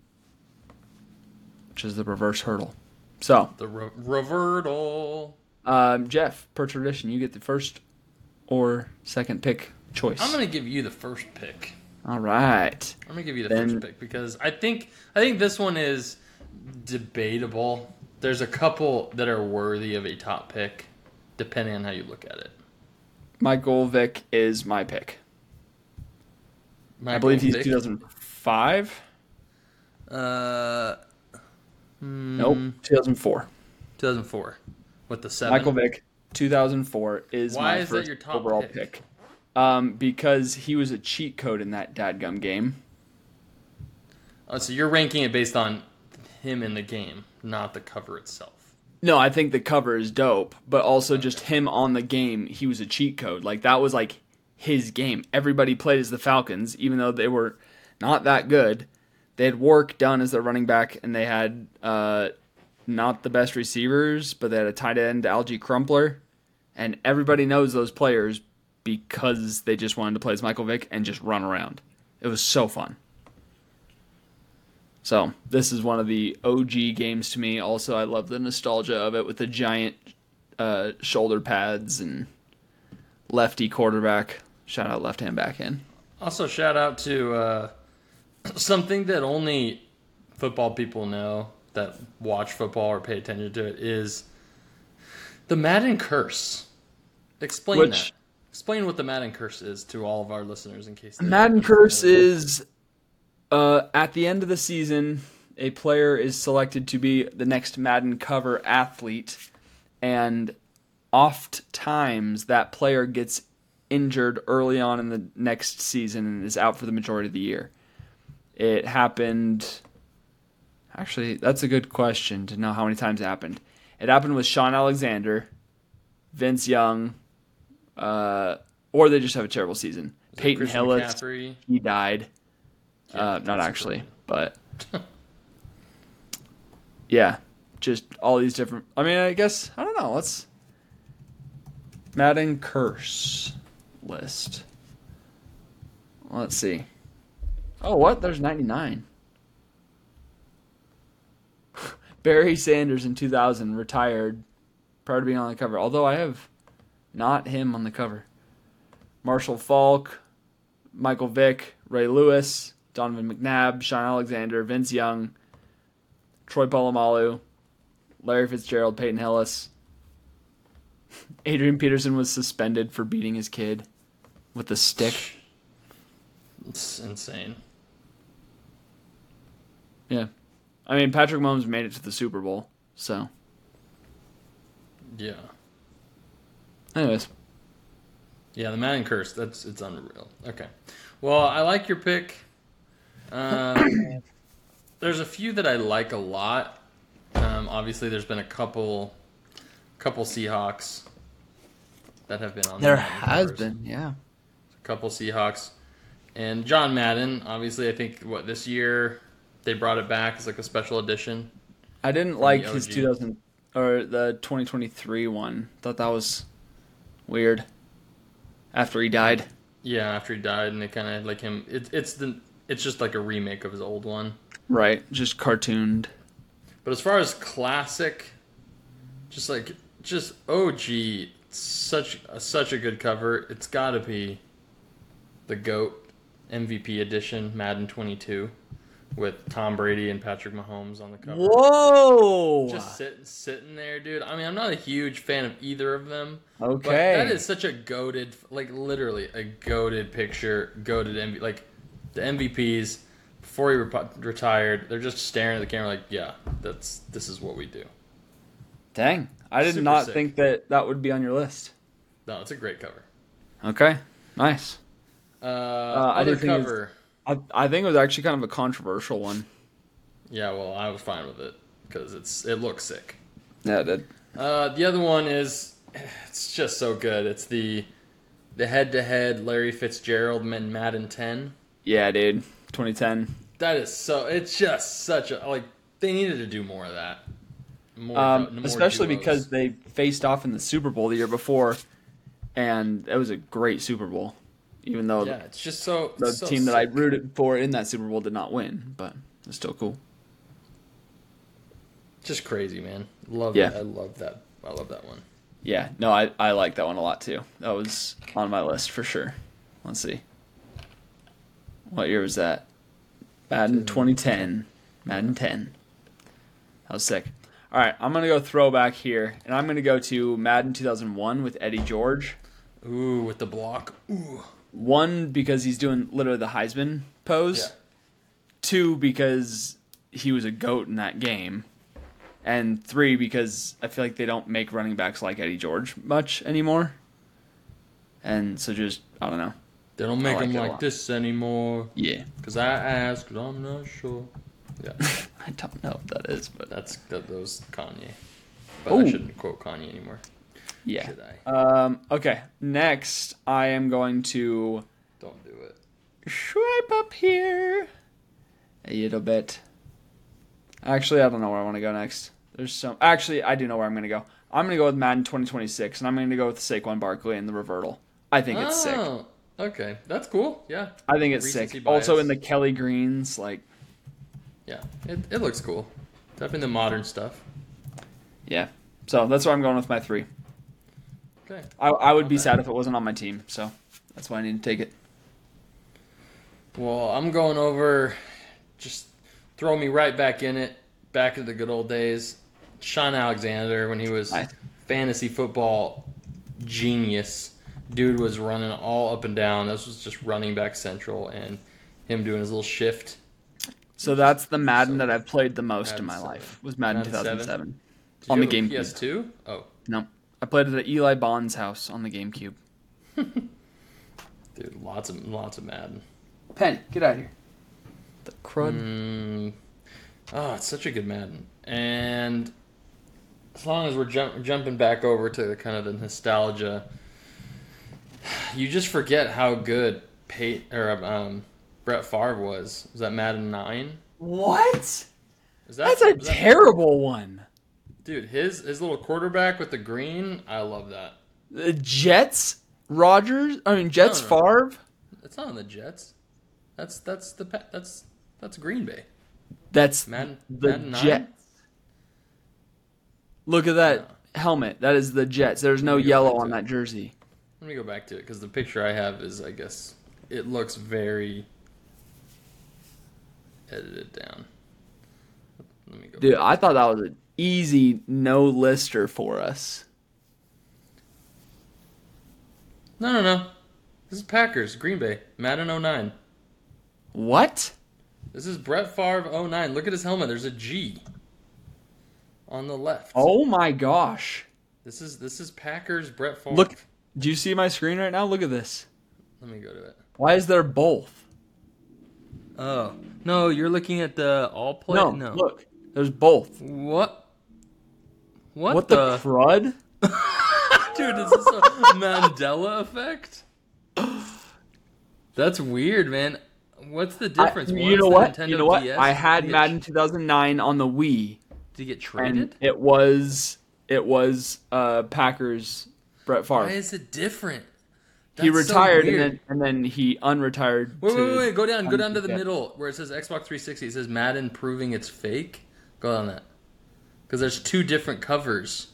A: which is the reverse hurdle. So,
B: The revertal.
A: Jeff, per tradition, you get the first or second pick choice.
B: I'm going to give you the first pick.
A: All right.
B: I'm going to give you the
A: Then-
B: first pick because I think this one is debatable. There's a couple that are worthy of a top pick, depending on how you look at it.
A: Michael Vick is my pick. I believe he's 2005. Nope, 2004.
B: 2004 with the 7.
A: Michael Vick, 2004 is
B: Why
A: my
B: is that
A: first
B: your top
A: overall
B: pick?
A: Because he was a cheat code in that dadgum game.
B: Oh, so you're ranking it based on him in the game, not the cover itself.
A: No, I think the cover is dope, but also just him on the game, he was a cheat code. Like, that was like his game. Everybody played as the Falcons, even though they were not that good. They had work done as their running back, and they had not the best receivers, but they had a tight end, Algie Crumpler, and everybody knows those players because they just wanted to play as Michael Vick and just run around. It was so fun. So, this is one of the OG games to me. Also, I love the nostalgia of it with the giant shoulder pads and lefty quarterback. Shout out left-hand back end.
B: Also, shout out to something that only football people know that watch football or pay attention to it is the Madden curse. Explain that. Explain what the Madden curse is to all of our listeners in case.
A: Madden curse is at the end of the season, a player is selected to be the next Madden cover athlete, and oft times that player gets injured early on in the next season and is out for the majority of the year. It happened. Actually, that's a good question to know how many times it happened. It happened with Sean Alexander, Vince Young, or they just have a terrible season. Peyton Hillis, he died. Not actually, but yeah, just all these different. I mean, I guess I don't know. Let's Madden curse list. Let's see. Oh, what? There's 99. Barry Sanders in 2000 retired prior to being on the cover. Although I have not him on the cover. Marshall Faulk, Michael Vick, Ray Lewis, Donovan McNabb, Sean Alexander, Vince Young, Troy Polamalu, Larry Fitzgerald, Peyton Hillis. Adrian Peterson was suspended for beating his kid with a stick.
B: It's insane.
A: Yeah. I mean, Patrick Mahomes made it to the Super Bowl, so.
B: Yeah.
A: Anyways.
B: Yeah, the Madden curse, it's unreal. Okay. Well, I like your pick. There's a few that I like a lot. Obviously, there's been a couple Seahawks that have been on
A: There
B: Madden
A: has
B: covers.
A: been, yeah.
B: A couple Seahawks. And John Madden, obviously, I think, this year they brought it back as like a special edition.
A: I didn't like
B: the
A: his
B: OG.
A: 2000 or the 2023 one. Thought that was weird. After he died.
B: Yeah, after he died, and they kind of like him. It's just like a remake of his old one.
A: Right, just cartooned.
B: But as far as classic, just OG, such a good cover. It's got to be the GOAT MVP edition, Madden 22, with Tom Brady and Patrick Mahomes on the cover.
A: Whoa!
B: Just sitting there, dude. I mean, I'm not a huge fan of either of them.
A: Okay.
B: But that is such a goated, like literally a goated picture, goated MVP. Like the MVPs before he retired, they're just staring at the camera like, yeah, this is what we do.
A: Dang, I did
B: Super
A: not
B: sick.
A: think that would be on your list.
B: No, it's a great cover.
A: Okay, nice.
B: Other
A: didn't think it was-
B: cover.
A: I think it was actually kind of a controversial one.
B: Yeah, well, I was fine with it because it looks sick.
A: Yeah, it did.
B: The other one is, it's just so good. It's the head-to-head Larry Fitzgerald Madden 10.
A: Yeah, dude. 2010.
B: That is so. It's just such a like. They needed to do more of that. More
A: Especially
B: duos.
A: because they faced off in the Super Bowl the year before, and it was a great Super Bowl. Even though
B: Yeah, it's just so
A: the
B: so
A: team that I
B: sick.
A: rooted for in that Super Bowl did not win, but it's still cool.
B: Just crazy, man. Love
A: Yeah.
B: it. I love that. I love that one.
A: Yeah, no, I like that one a lot too. That was on my list for sure. Let's see. What year was that? Madden 2010. Madden 10. That was sick. All right, I'm going to go throwback here, and I'm going to go to Madden 2001 with Eddie George.
B: Ooh, with the block. Ooh.
A: 1, because he's doing literally the Heisman pose.
B: Yeah.
A: 2, because he was a GOAT in that game. And 3, because I feel like they don't make running backs like Eddie George much anymore. And so just, I don't know.
B: They don't make
A: like
B: them
A: it a
B: like
A: lot.
B: this anymore.
A: Yeah.
B: Because I asked, but I'm not sure. Yeah,
A: I don't know what that is, but
B: that was Kanye. But
A: Ooh.
B: I shouldn't quote Kanye anymore.
A: yeah.
B: Should I?
A: Okay, next I am going to
B: Don't do it.
A: swipe up here a little bit. Actually, I don't know where I want to go next. Actually, I do know where I'm going to go. I'm going to go with Madden 2026, and I'm going to go with Saquon Barkley and the reversal. I think it's sick.
B: Okay, that's cool. Yeah.
A: I think it's
B: Recency
A: sick.
B: bias.
A: Also in the Kelly Greens, like,
B: Yeah, it looks cool. Definitely the modern stuff.
A: yeah. So that's why I'm going with my 3.
B: Okay.
A: I would
B: Not
A: be
B: bad.
A: sad if it wasn't on my team, so that's why I need to take it.
B: Well, I'm going over. Just throw me right back in it. Back to the good old days. Sean Alexander, when he was
A: Nice.
B: fantasy football genius. Dude was running all up and down. This was just running back central, and him doing his little shift.
A: So that's the Madden
B: So-
A: that I've played the most in
B: Madden
A: my
B: 7.
A: life. Was Madden
B: Madden 7?
A: 2007.
B: Did
A: On
B: you
A: the
B: have a
A: GameCube.
B: PS2? Oh,
A: No, I played it at Eli Bond's house on the GameCube.
B: dude, lots of Madden.
A: Penny, get out of here. The crud.
B: Oh, it's such a good Madden. And as long as we're jumping back over to kind of the nostalgia, you just forget how good Brett Favre was. Was that Madden 9?
A: What?
B: Is
A: That's a
B: was that-
A: terrible one.
B: Dude, his little quarterback with the green, I love that.
A: The Jets, Jets
B: No.
A: Favre.
B: It's not on the Jets. That's Green Bay.
A: That's
B: Madden
A: the
B: Madden 9?
A: Jets. Look at that helmet. That is the Jets. There's no
B: Let me go
A: yellow
B: back
A: on
B: to
A: that jersey.
B: Let me go back to it because the picture I have is, I guess, it looks very edited down. Let me go.
A: Dude,
B: back.
A: I thought that was an easy no lister for us.
B: No. This is Packers, Green Bay, Madden 09.
A: What?
B: This is Brett Favre 09. Look at his helmet. There's a G on the left.
A: Oh my gosh.
B: This is Packers Brett Favre.
A: Look, do you see my screen right now? Look at this.
B: Let me go to it.
A: Why is there both?
B: Oh no, you're looking at the all play.
A: No, look. There's both.
B: What?
A: What the crud?
B: Dude, is this a Mandela effect? That's weird, man. What's the difference?
A: You know what? I had Madden 2009 on the Wii,
B: Did he get
A: and
B: traded?
A: it was Packers Brett Favre.
B: Why is it different?
A: He
B: That's so
A: retired
B: weird.
A: and then he unretired.
B: Wait. Go down to the
A: Yeah.
B: middle where it says Xbox 360. It says Madden proving it's fake. Go on that. Because there's 2 different covers.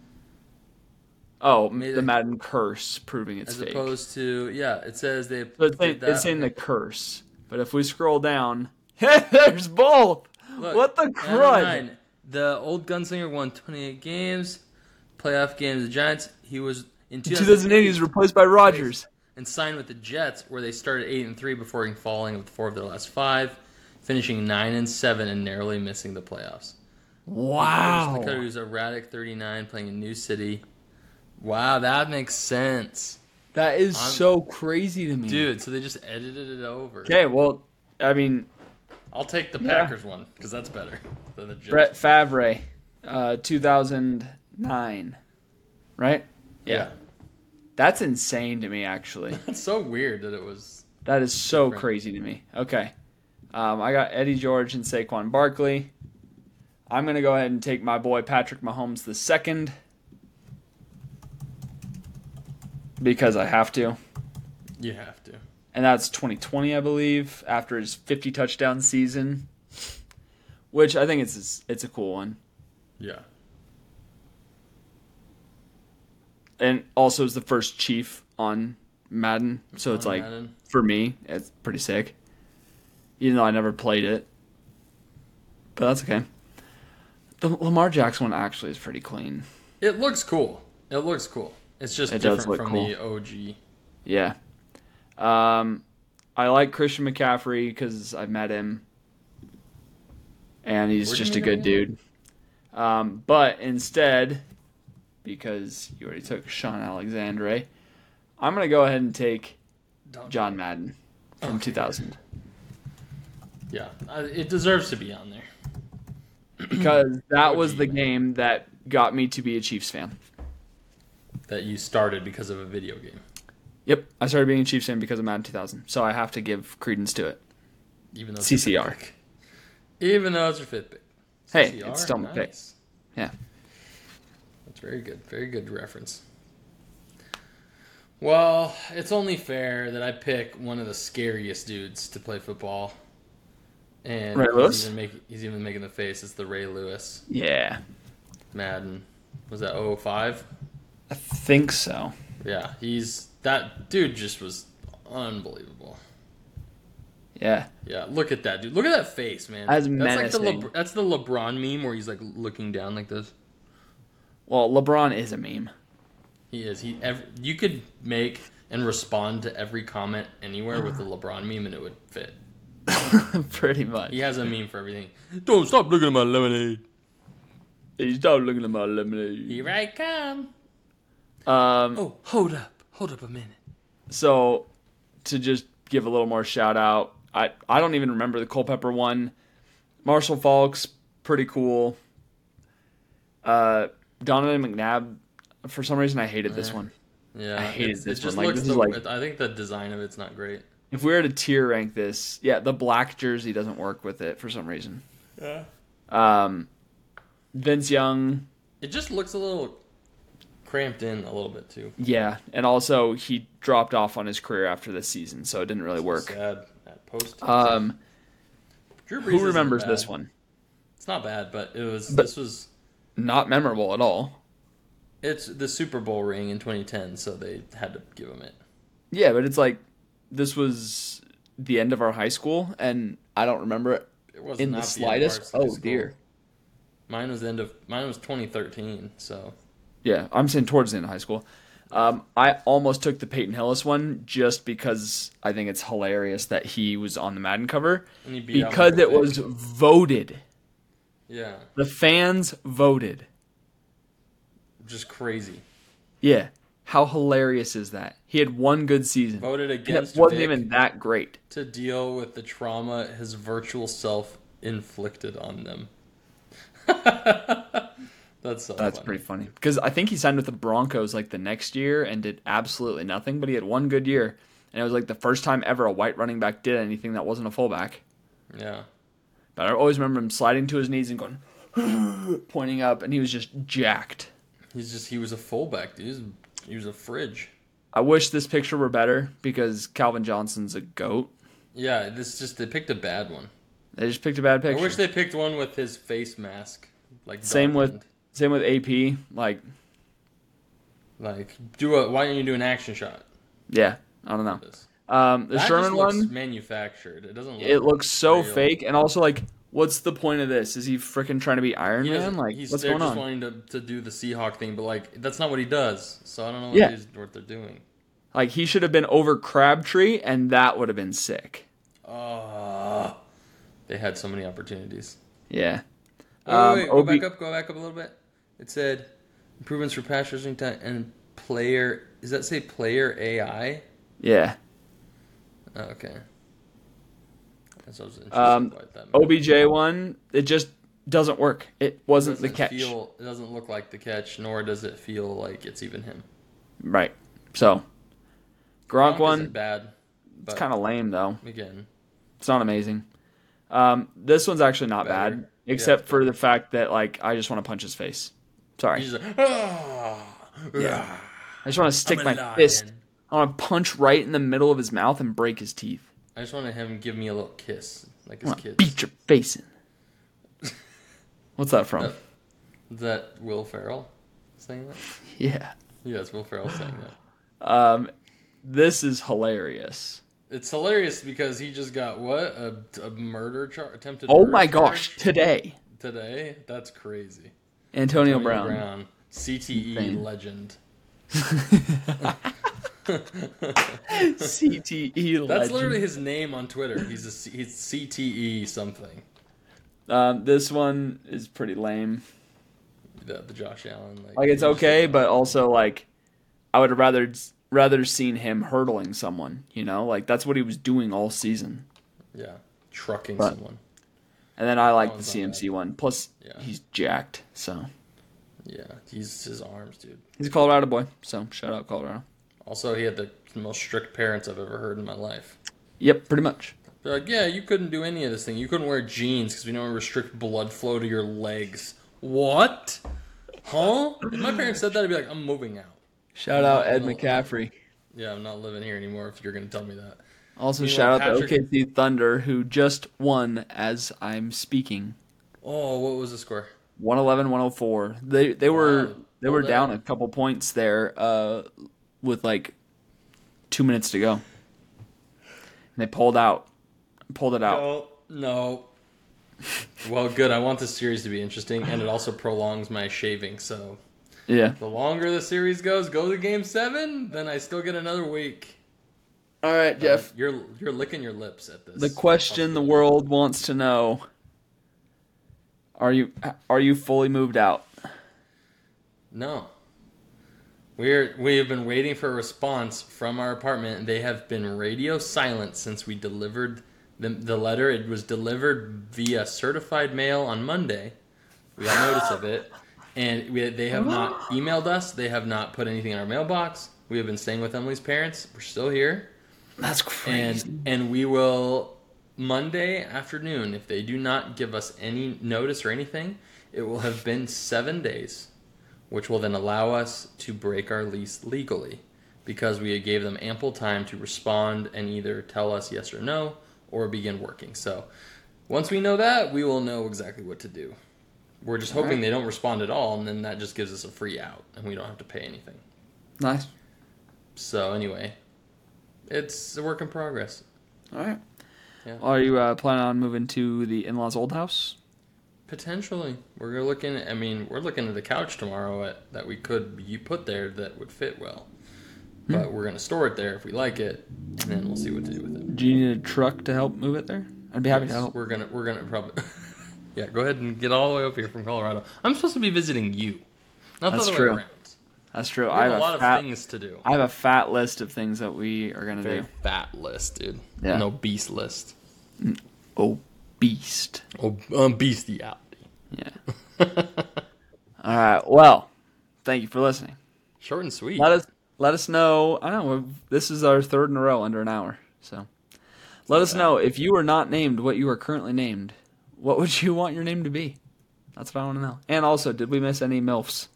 A: Oh,
B: Made
A: the
B: it-
A: Madden curse proving it's
B: As
A: fake.
B: opposed to, yeah, it says they.
A: So it's saying,
B: did that.
A: it's saying the curse. But if we scroll down, there's both.
B: Look,
A: What the
B: Madden
A: crud?
B: 9. The old gunslinger won 28 games. Playoff games, the Giants. He was in
A: 2008, he was replaced by Rodgers.
B: and signed with the Jets, where they started 8-3 before falling with 4 of their last 5, finishing 9-7 and narrowly missing the playoffs.
A: Wow.
B: He was erratic 39, playing in new city. Wow, that makes sense,
A: That is so crazy to me.
B: dude. So they just edited it over.
A: Okay, well, I mean,
B: I'll take the
A: Yeah.
B: Packers one because that's better than the Jets.
A: Brett Favre, 2009, right?
B: Yeah,
A: That's insane to me, actually.
B: it's so weird that it was.
A: That is so
B: Different.
A: crazy to me. Okay. I got Eddie George and Saquon Barkley. I'm going to go ahead and take my boy Patrick Mahomes the second because I have to.
B: You have to.
A: And that's 2020, I believe, after his 50 touchdown season, which I think it's a cool one.
B: Yeah.
A: And also is the first Chief on Madden, so it's
B: On
A: like
B: Madden.
A: for me, it's pretty sick. Even though I never played it, but that's okay. The Lamar Jackson one actually is pretty clean.
B: It looks cool. It's just
A: It does
B: different
A: look
B: from
A: cool.
B: the OG.
A: Yeah. I like Christian McCaffrey because I've met him, and he's
B: Where'd you
A: just a
B: meet him
A: good dude. But instead, because you already took Sean Alexandre, I'm going to go ahead and take John Madden from 2000.
B: Yeah, it deserves to be on there.
A: Because that was the game that got me to be a Chiefs fan.
B: That you started because of a video game.
A: Yep, I started being a Chiefs fan because of Madden 2000, so I have to give credence to it.
B: Even though
A: CCR.
B: your fifth pick. Even though it's your fifth pick.
A: Hey,
B: CCR?
A: it's still my pick.
B: Nice.
A: Yeah.
B: That's very good. Very good reference. Well, it's only fair that I pick one of the scariest dudes to play football. And
A: Ray Lewis?
B: He's even making the face. It's the Ray Lewis.
A: Yeah.
B: Madden. Was that 005?
A: I think so.
B: Yeah, that dude just was unbelievable.
A: Yeah.
B: Yeah, look at that dude. Look at that face, man.
A: That's
B: like
A: menacing.
B: that's the LeBron meme where he's like looking down like this.
A: Well, LeBron is a meme.
B: He is. You could make and respond to every comment anywhere with the LeBron meme and it would fit.
A: Pretty much.
B: He has a meme for everything. Don't stop looking at my lemonade.
A: Hey, stop looking at my lemonade.
B: Here I come.
A: Oh,
B: hold up a minute.
A: So, to just give a little more shout out, I don't even remember the Culpepper one. Marshall Falk's pretty cool. Donovan McNabb, for some reason I hated this one.
B: Yeah,
A: I hated this
B: it just
A: one. Like,
B: looks
A: this is like,
B: I think the design of it's not great.
A: if we were to tier rank this, yeah, the black jersey doesn't work with it for some reason.
B: Yeah.
A: Vince Young,
B: It just looks a little cramped in a little bit too.
A: yeah, and also he dropped off on his career after this season, so it didn't really work.
B: Sad at post. Drew Brees
A: Who
B: isn't
A: remembers
B: bad.
A: this one?
B: It's not bad, but this was
A: Not memorable at all.
B: it's the Super Bowl ring in 2010, so they had to give him it.
A: Yeah, but it's like this was the end of our high school, and I don't remember it
B: It wasn't
A: in the
B: not end of
A: slightest.
B: our high
A: Oh
B: school.
A: dear.
B: Mine was 2013, so
A: Yeah, I'm saying towards the end of high school. I almost took the Peyton Hillis one just because I think it's hilarious that he was on the Madden cover
B: and he beat out
A: because
B: Michael
A: it was
B: Vick.
A: voted.
B: Yeah,
A: The fans voted.
B: just crazy.
A: Yeah. How hilarious is that? He had one good season.
B: Voted
A: And
B: against
A: it wasn't
B: Vic
A: even that great.
B: to deal with the trauma his virtual self inflicted on them. That's
A: That's pretty funny. Because I think he signed with the Broncos like the next year and did absolutely nothing, but he had one good year. And it was like the first time ever a white running back did anything that wasn't a fullback.
B: Yeah.
A: But I always remember him sliding to his knees and going, pointing up, and he was just jacked.
B: He was a fullback, dude. He was a fridge.
A: I wish this picture were better because Calvin Johnson's a goat.
B: Yeah, they picked a bad one.
A: They just picked a bad picture.
B: I wish they picked one with his face mask. Like
A: Same
B: darkened.
A: with AP. Like,
B: why don't you do an action shot?
A: yeah, I don't know.
B: This.
A: The
B: That
A: Sherman
B: just looks
A: one,
B: manufactured. It doesn't.
A: it looks so
B: real.
A: fake, and also like, what's the point of this? Is he freaking trying to be Iron
B: He
A: Man?
B: doesn't-
A: Like,
B: he's
A: what's
B: they're
A: going
B: just
A: on?
B: wanting to do the Seahawk thing, but like that's not what he does. So I don't know
A: Yeah.
B: what they're doing.
A: Like, he should have been over Crabtree, and that would have been sick.
B: They had so many opportunities.
A: Yeah.
B: Wait,
A: OB
B: go back up a little bit. It said improvements for pass rushing time and player. Does that say player AI?
A: Yeah.
B: Oh, okay. That's what I was interested in what that meant.
A: OBJ one, it just doesn't work. It wasn't the catch.
B: It doesn't look like the catch, nor does it feel like it's even him.
A: Right. So, Gronk
B: Isn't
A: one,
B: bad. But
A: it's kind of lame though.
B: again,
A: It's not amazing. This one's actually not
B: Better.
A: bad, except for the fact that like I just want to punch his face. Sorry.
B: he's like,
A: Yeah. I just want to stick
B: I'm a
A: my
B: lion.
A: fist. I want to punch right in the middle of his mouth and break his teeth.
B: I just wanted him to give me a little kiss, like
A: I
B: his
A: want to
B: kids.
A: beat your face in. What's that from?
B: Is that Will Ferrell saying that?
A: Yeah.
B: Yeah, it's Will Ferrell saying that.
A: This is hilarious.
B: It's hilarious because he just got what a murder charge, attempted.
A: Oh
B: murder
A: my
B: charge?
A: gosh! Today,
B: today. That's crazy.
A: Antonio Brown.
B: CTE
A: Insane.
B: legend.
A: CTE legend.
B: That's literally his name on Twitter. He's CTE something.
A: This one is pretty lame.
B: The Josh Allen.
A: Like it's okay, but also like I would have rather seen him hurdling someone. You know, like that's what he was doing all season.
B: Yeah, trucking
A: But-
B: someone.
A: And then I like the
B: one's not
A: CMC one. Plus,
B: Yeah.
A: he's jacked, so
B: Yeah, he's his arms, dude.
A: he's a Colorado boy. So shout out Colorado.
B: Also, he had the most strict parents I've ever heard in my life.
A: Yep, pretty much.
B: They're like, yeah, you couldn't do any of this thing. You couldn't wear jeans because we don't restrict blood flow to your legs. What? Huh? If my parents said that, I'd be like, I'm moving out.
A: Shout out Ed McCaffrey.
B: Yeah, I'm not living here anymore if you're going to tell me that.
A: Also,
B: You know,
A: shout out
B: Patrick-
A: to OKC Thunder, who just won as I'm speaking.
B: Oh, what was the score?
A: 111-104. They were
B: Wow.
A: they were
B: Hold
A: down
B: on.
A: a couple points there with like 2 minutes to go. And they pulled it out.
B: No. Well, good. I want this series to be interesting, and it also prolongs my shaving. So
A: Yeah.
B: the longer the series goes, go to Game 7, then I still get another week.
A: All right, Jeff.
B: You're licking your lips at this.
A: The question the world wants to know: Are you fully moved out?
B: No. We have been waiting for a response from our apartment. They have been radio silent since we delivered the letter. It was delivered via certified mail on Monday. We got notice of it. And they have not emailed us. They have not put anything in our mailbox. We have been staying with Emily's parents. We're still here.
A: That's crazy.
B: And we will, Monday afternoon, if they do not give us any notice or anything, it will have been 7 days, which will then allow us to break our lease legally because we gave them ample time to respond and either tell us yes or no or begin working. So once we know that, we will know exactly what to do. We're just hoping they don't respond at all, and then that just gives us a free out, and we don't have to pay anything.
A: Nice.
B: So anyway, it's a work in progress.
A: All right.
B: Yeah.
A: Are you planning on moving to the in-laws' old house?
B: Potentially, we're looking. We're looking at the couch tomorrow that we could be put there that would fit well, but we're gonna store it there if we like it, and then we'll see what to do with it.
A: Do you need a truck to help move it there? I'd be happy to
B: Yes,
A: help.
B: We're gonna probably. Yeah, go ahead and get all the way up here from Colorado. I'm supposed to be visiting you, not
A: That's
B: the other
A: true.
B: way around.
A: That's true.
B: We
A: I
B: have
A: have
B: a lot
A: fat,
B: of things to do.
A: I have a fat list of things that we are gonna
B: Very
A: do.
B: fat list, dude.
A: Yeah.
B: An obese list.
A: Oh, beast.
B: Bestiality.
A: Yeah. All right. Well, thank you for listening.
B: Short and sweet.
A: Let us know. I don't know. This is our third in a row under an hour. So let us know if you are not named what you are currently named. What would you want your name to be? That's what I want to know. And also, did we miss any MILFs?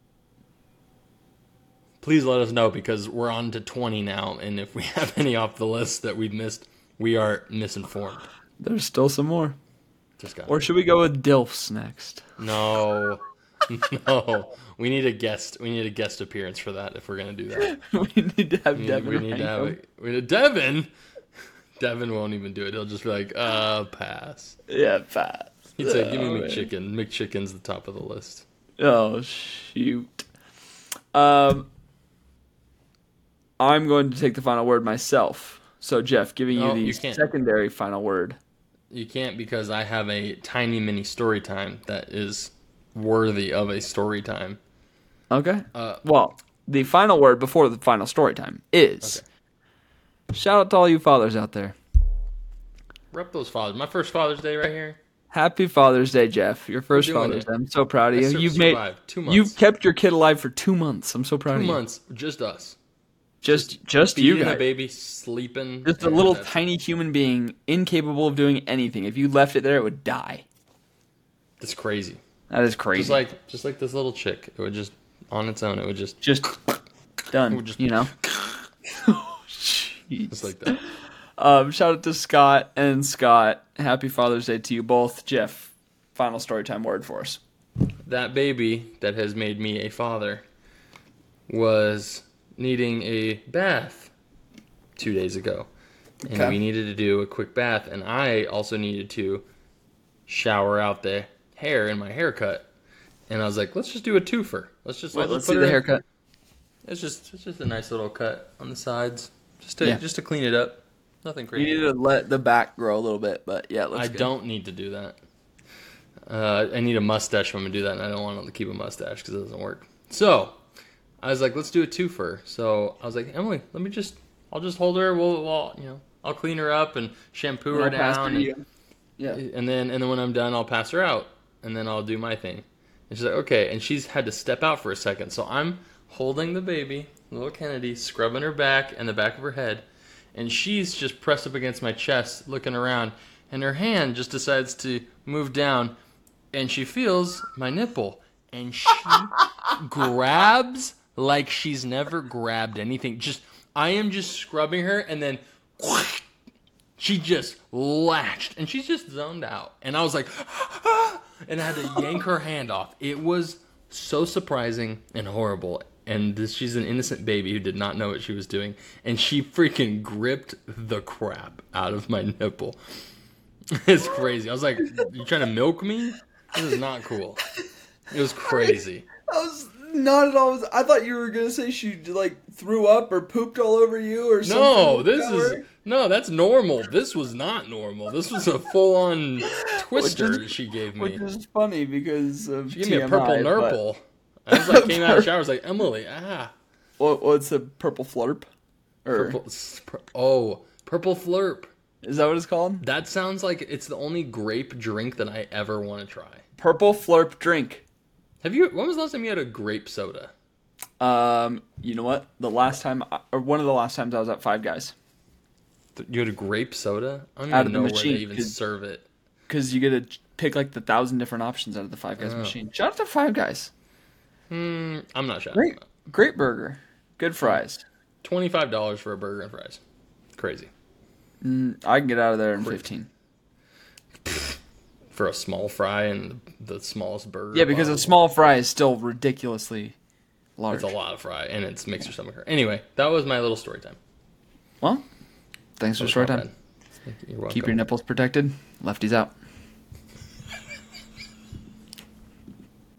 B: Please let us know because we're on to 20 now, and if we have any off the list that we've missed, we are misinformed.
A: There's still some more.
B: Just got
A: Or should we go with DILFs next?
B: no. We need a guest. We need a guest appearance for that if we're gonna do that.
A: We need to have Devin.
B: we need to have
A: Rankin.
B: we need Devin. Devin won't even do it. He'll just be like, pass.
A: Yeah, fast.
B: He'd say, give me
A: Oh, man.
B: McChicken. McChicken's the top of the list.
A: Oh, shoot. I'm going to take the final word myself. So, Jeff, giving you
B: No,
A: the
B: you can't.
A: secondary final word.
B: You can't because I have a tiny mini story time that is worthy of a story time.
A: Okay. Well, the final word before the final story time is shout out to all you fathers out there.
B: Rep those fathers. My first Father's Day right here.
A: Happy Father's Day, Jeff. Your first
B: doing
A: Father's
B: it.
A: Day. I'm so proud of you.
B: I
A: You've
B: survived 2 months.
A: You've kept your kid alive for 2 months. I'm so proud
B: 2
A: of you.
B: months. Just us.
A: Just you
B: Feeding
A: guys.
B: the baby, sleeping.
A: Just a
B: and
A: little
B: that's-
A: tiny human being, incapable of doing anything. If you left it there, it would die.
B: That's crazy.
A: That is crazy.
B: Just like this little chick. It would just on its own. It would just
A: done.
B: We're just-
A: you know.
B: just like that.
A: Shout out to Scott and Scott. Happy Father's Day to you both. Jeff, final story time word for us.
B: That baby that has made me a father was needing a bath 2 days ago. And
A: Okay.
B: we needed to do a quick bath. And I also needed to shower out the hair in my haircut, and I was like, let's just do a twofer. Let's
A: Let's
B: put
A: see
B: her
A: the
B: in-
A: haircut.
B: It's just a nice little cut on the sides, just to clean it up. Nothing
A: You
B: crazy.
A: need to let the back grow a little bit, but yeah, it looks
B: I
A: good.
B: don't need to do that. I need a mustache if I'm gonna do that, and I don't want to keep a mustache because it doesn't work. So I was like, let's do a twofer. So I was like, Emily, I'll just hold her. I'll clean her up and shampoo her
A: I'll pass
B: down.
A: to you. Yeah.
B: And then when I'm done, I'll pass her out, and then I'll do my thing. And she's like, okay. And she's had to step out for a second, so I'm holding the baby, little Kennedy, scrubbing her back and the back of her head, and she's just pressed up against my chest, looking around, and her hand just decides to move down, and she feels my nipple, and she grabs like she's never grabbed anything. I am just scrubbing her, and then she just latched, and she's just zoned out. And I was like, and I had to yank her hand off. It was so surprising and horrible. And she's an innocent baby who did not know what she was doing. And she freaking gripped the crap out of my nipple. It's crazy. I was like, you trying to milk me? This is not cool. It was crazy.
A: I was not at all. I thought you were gonna say she like threw up or pooped all over you or something.
B: No, that's normal. This was not normal. This was a full-on twister she gave me.
A: Which is funny because of
B: She gave me a
A: TMI,
B: purple
A: but-
B: nurple. I was like, came out of the shower. I was like, Emily,
A: What's a purple flurp? Or
B: purple flurp.
A: is that what it's called?
B: That sounds like it's the only grape drink that I ever want to try.
A: Purple flurp drink.
B: When was the last time you had a grape soda?
A: You know what? One of the last times I was at Five Guys.
B: You had a grape soda? I don't
A: Out
B: even
A: of the
B: know where
A: machine,
B: they even
A: 'cause-
B: serve it.
A: Because you get to pick like the 1,000 different options out of the Five Guys machine. Shout out to Five Guys.
B: I'm not sure.
A: Great burger. Good fries.
B: $25 for a burger and fries. Crazy.
A: I can get out of there in 15.
B: For a small fry and the smallest burger.
A: Yeah, because a
B: possible.
A: small fry is still ridiculously large.
B: It's a lot of fry, and it makes your stomach hurt. Anyway, that was my little story time.
A: Well, thanks for story time.
B: You're welcome.
A: Keep your nipples protected. Lefties out.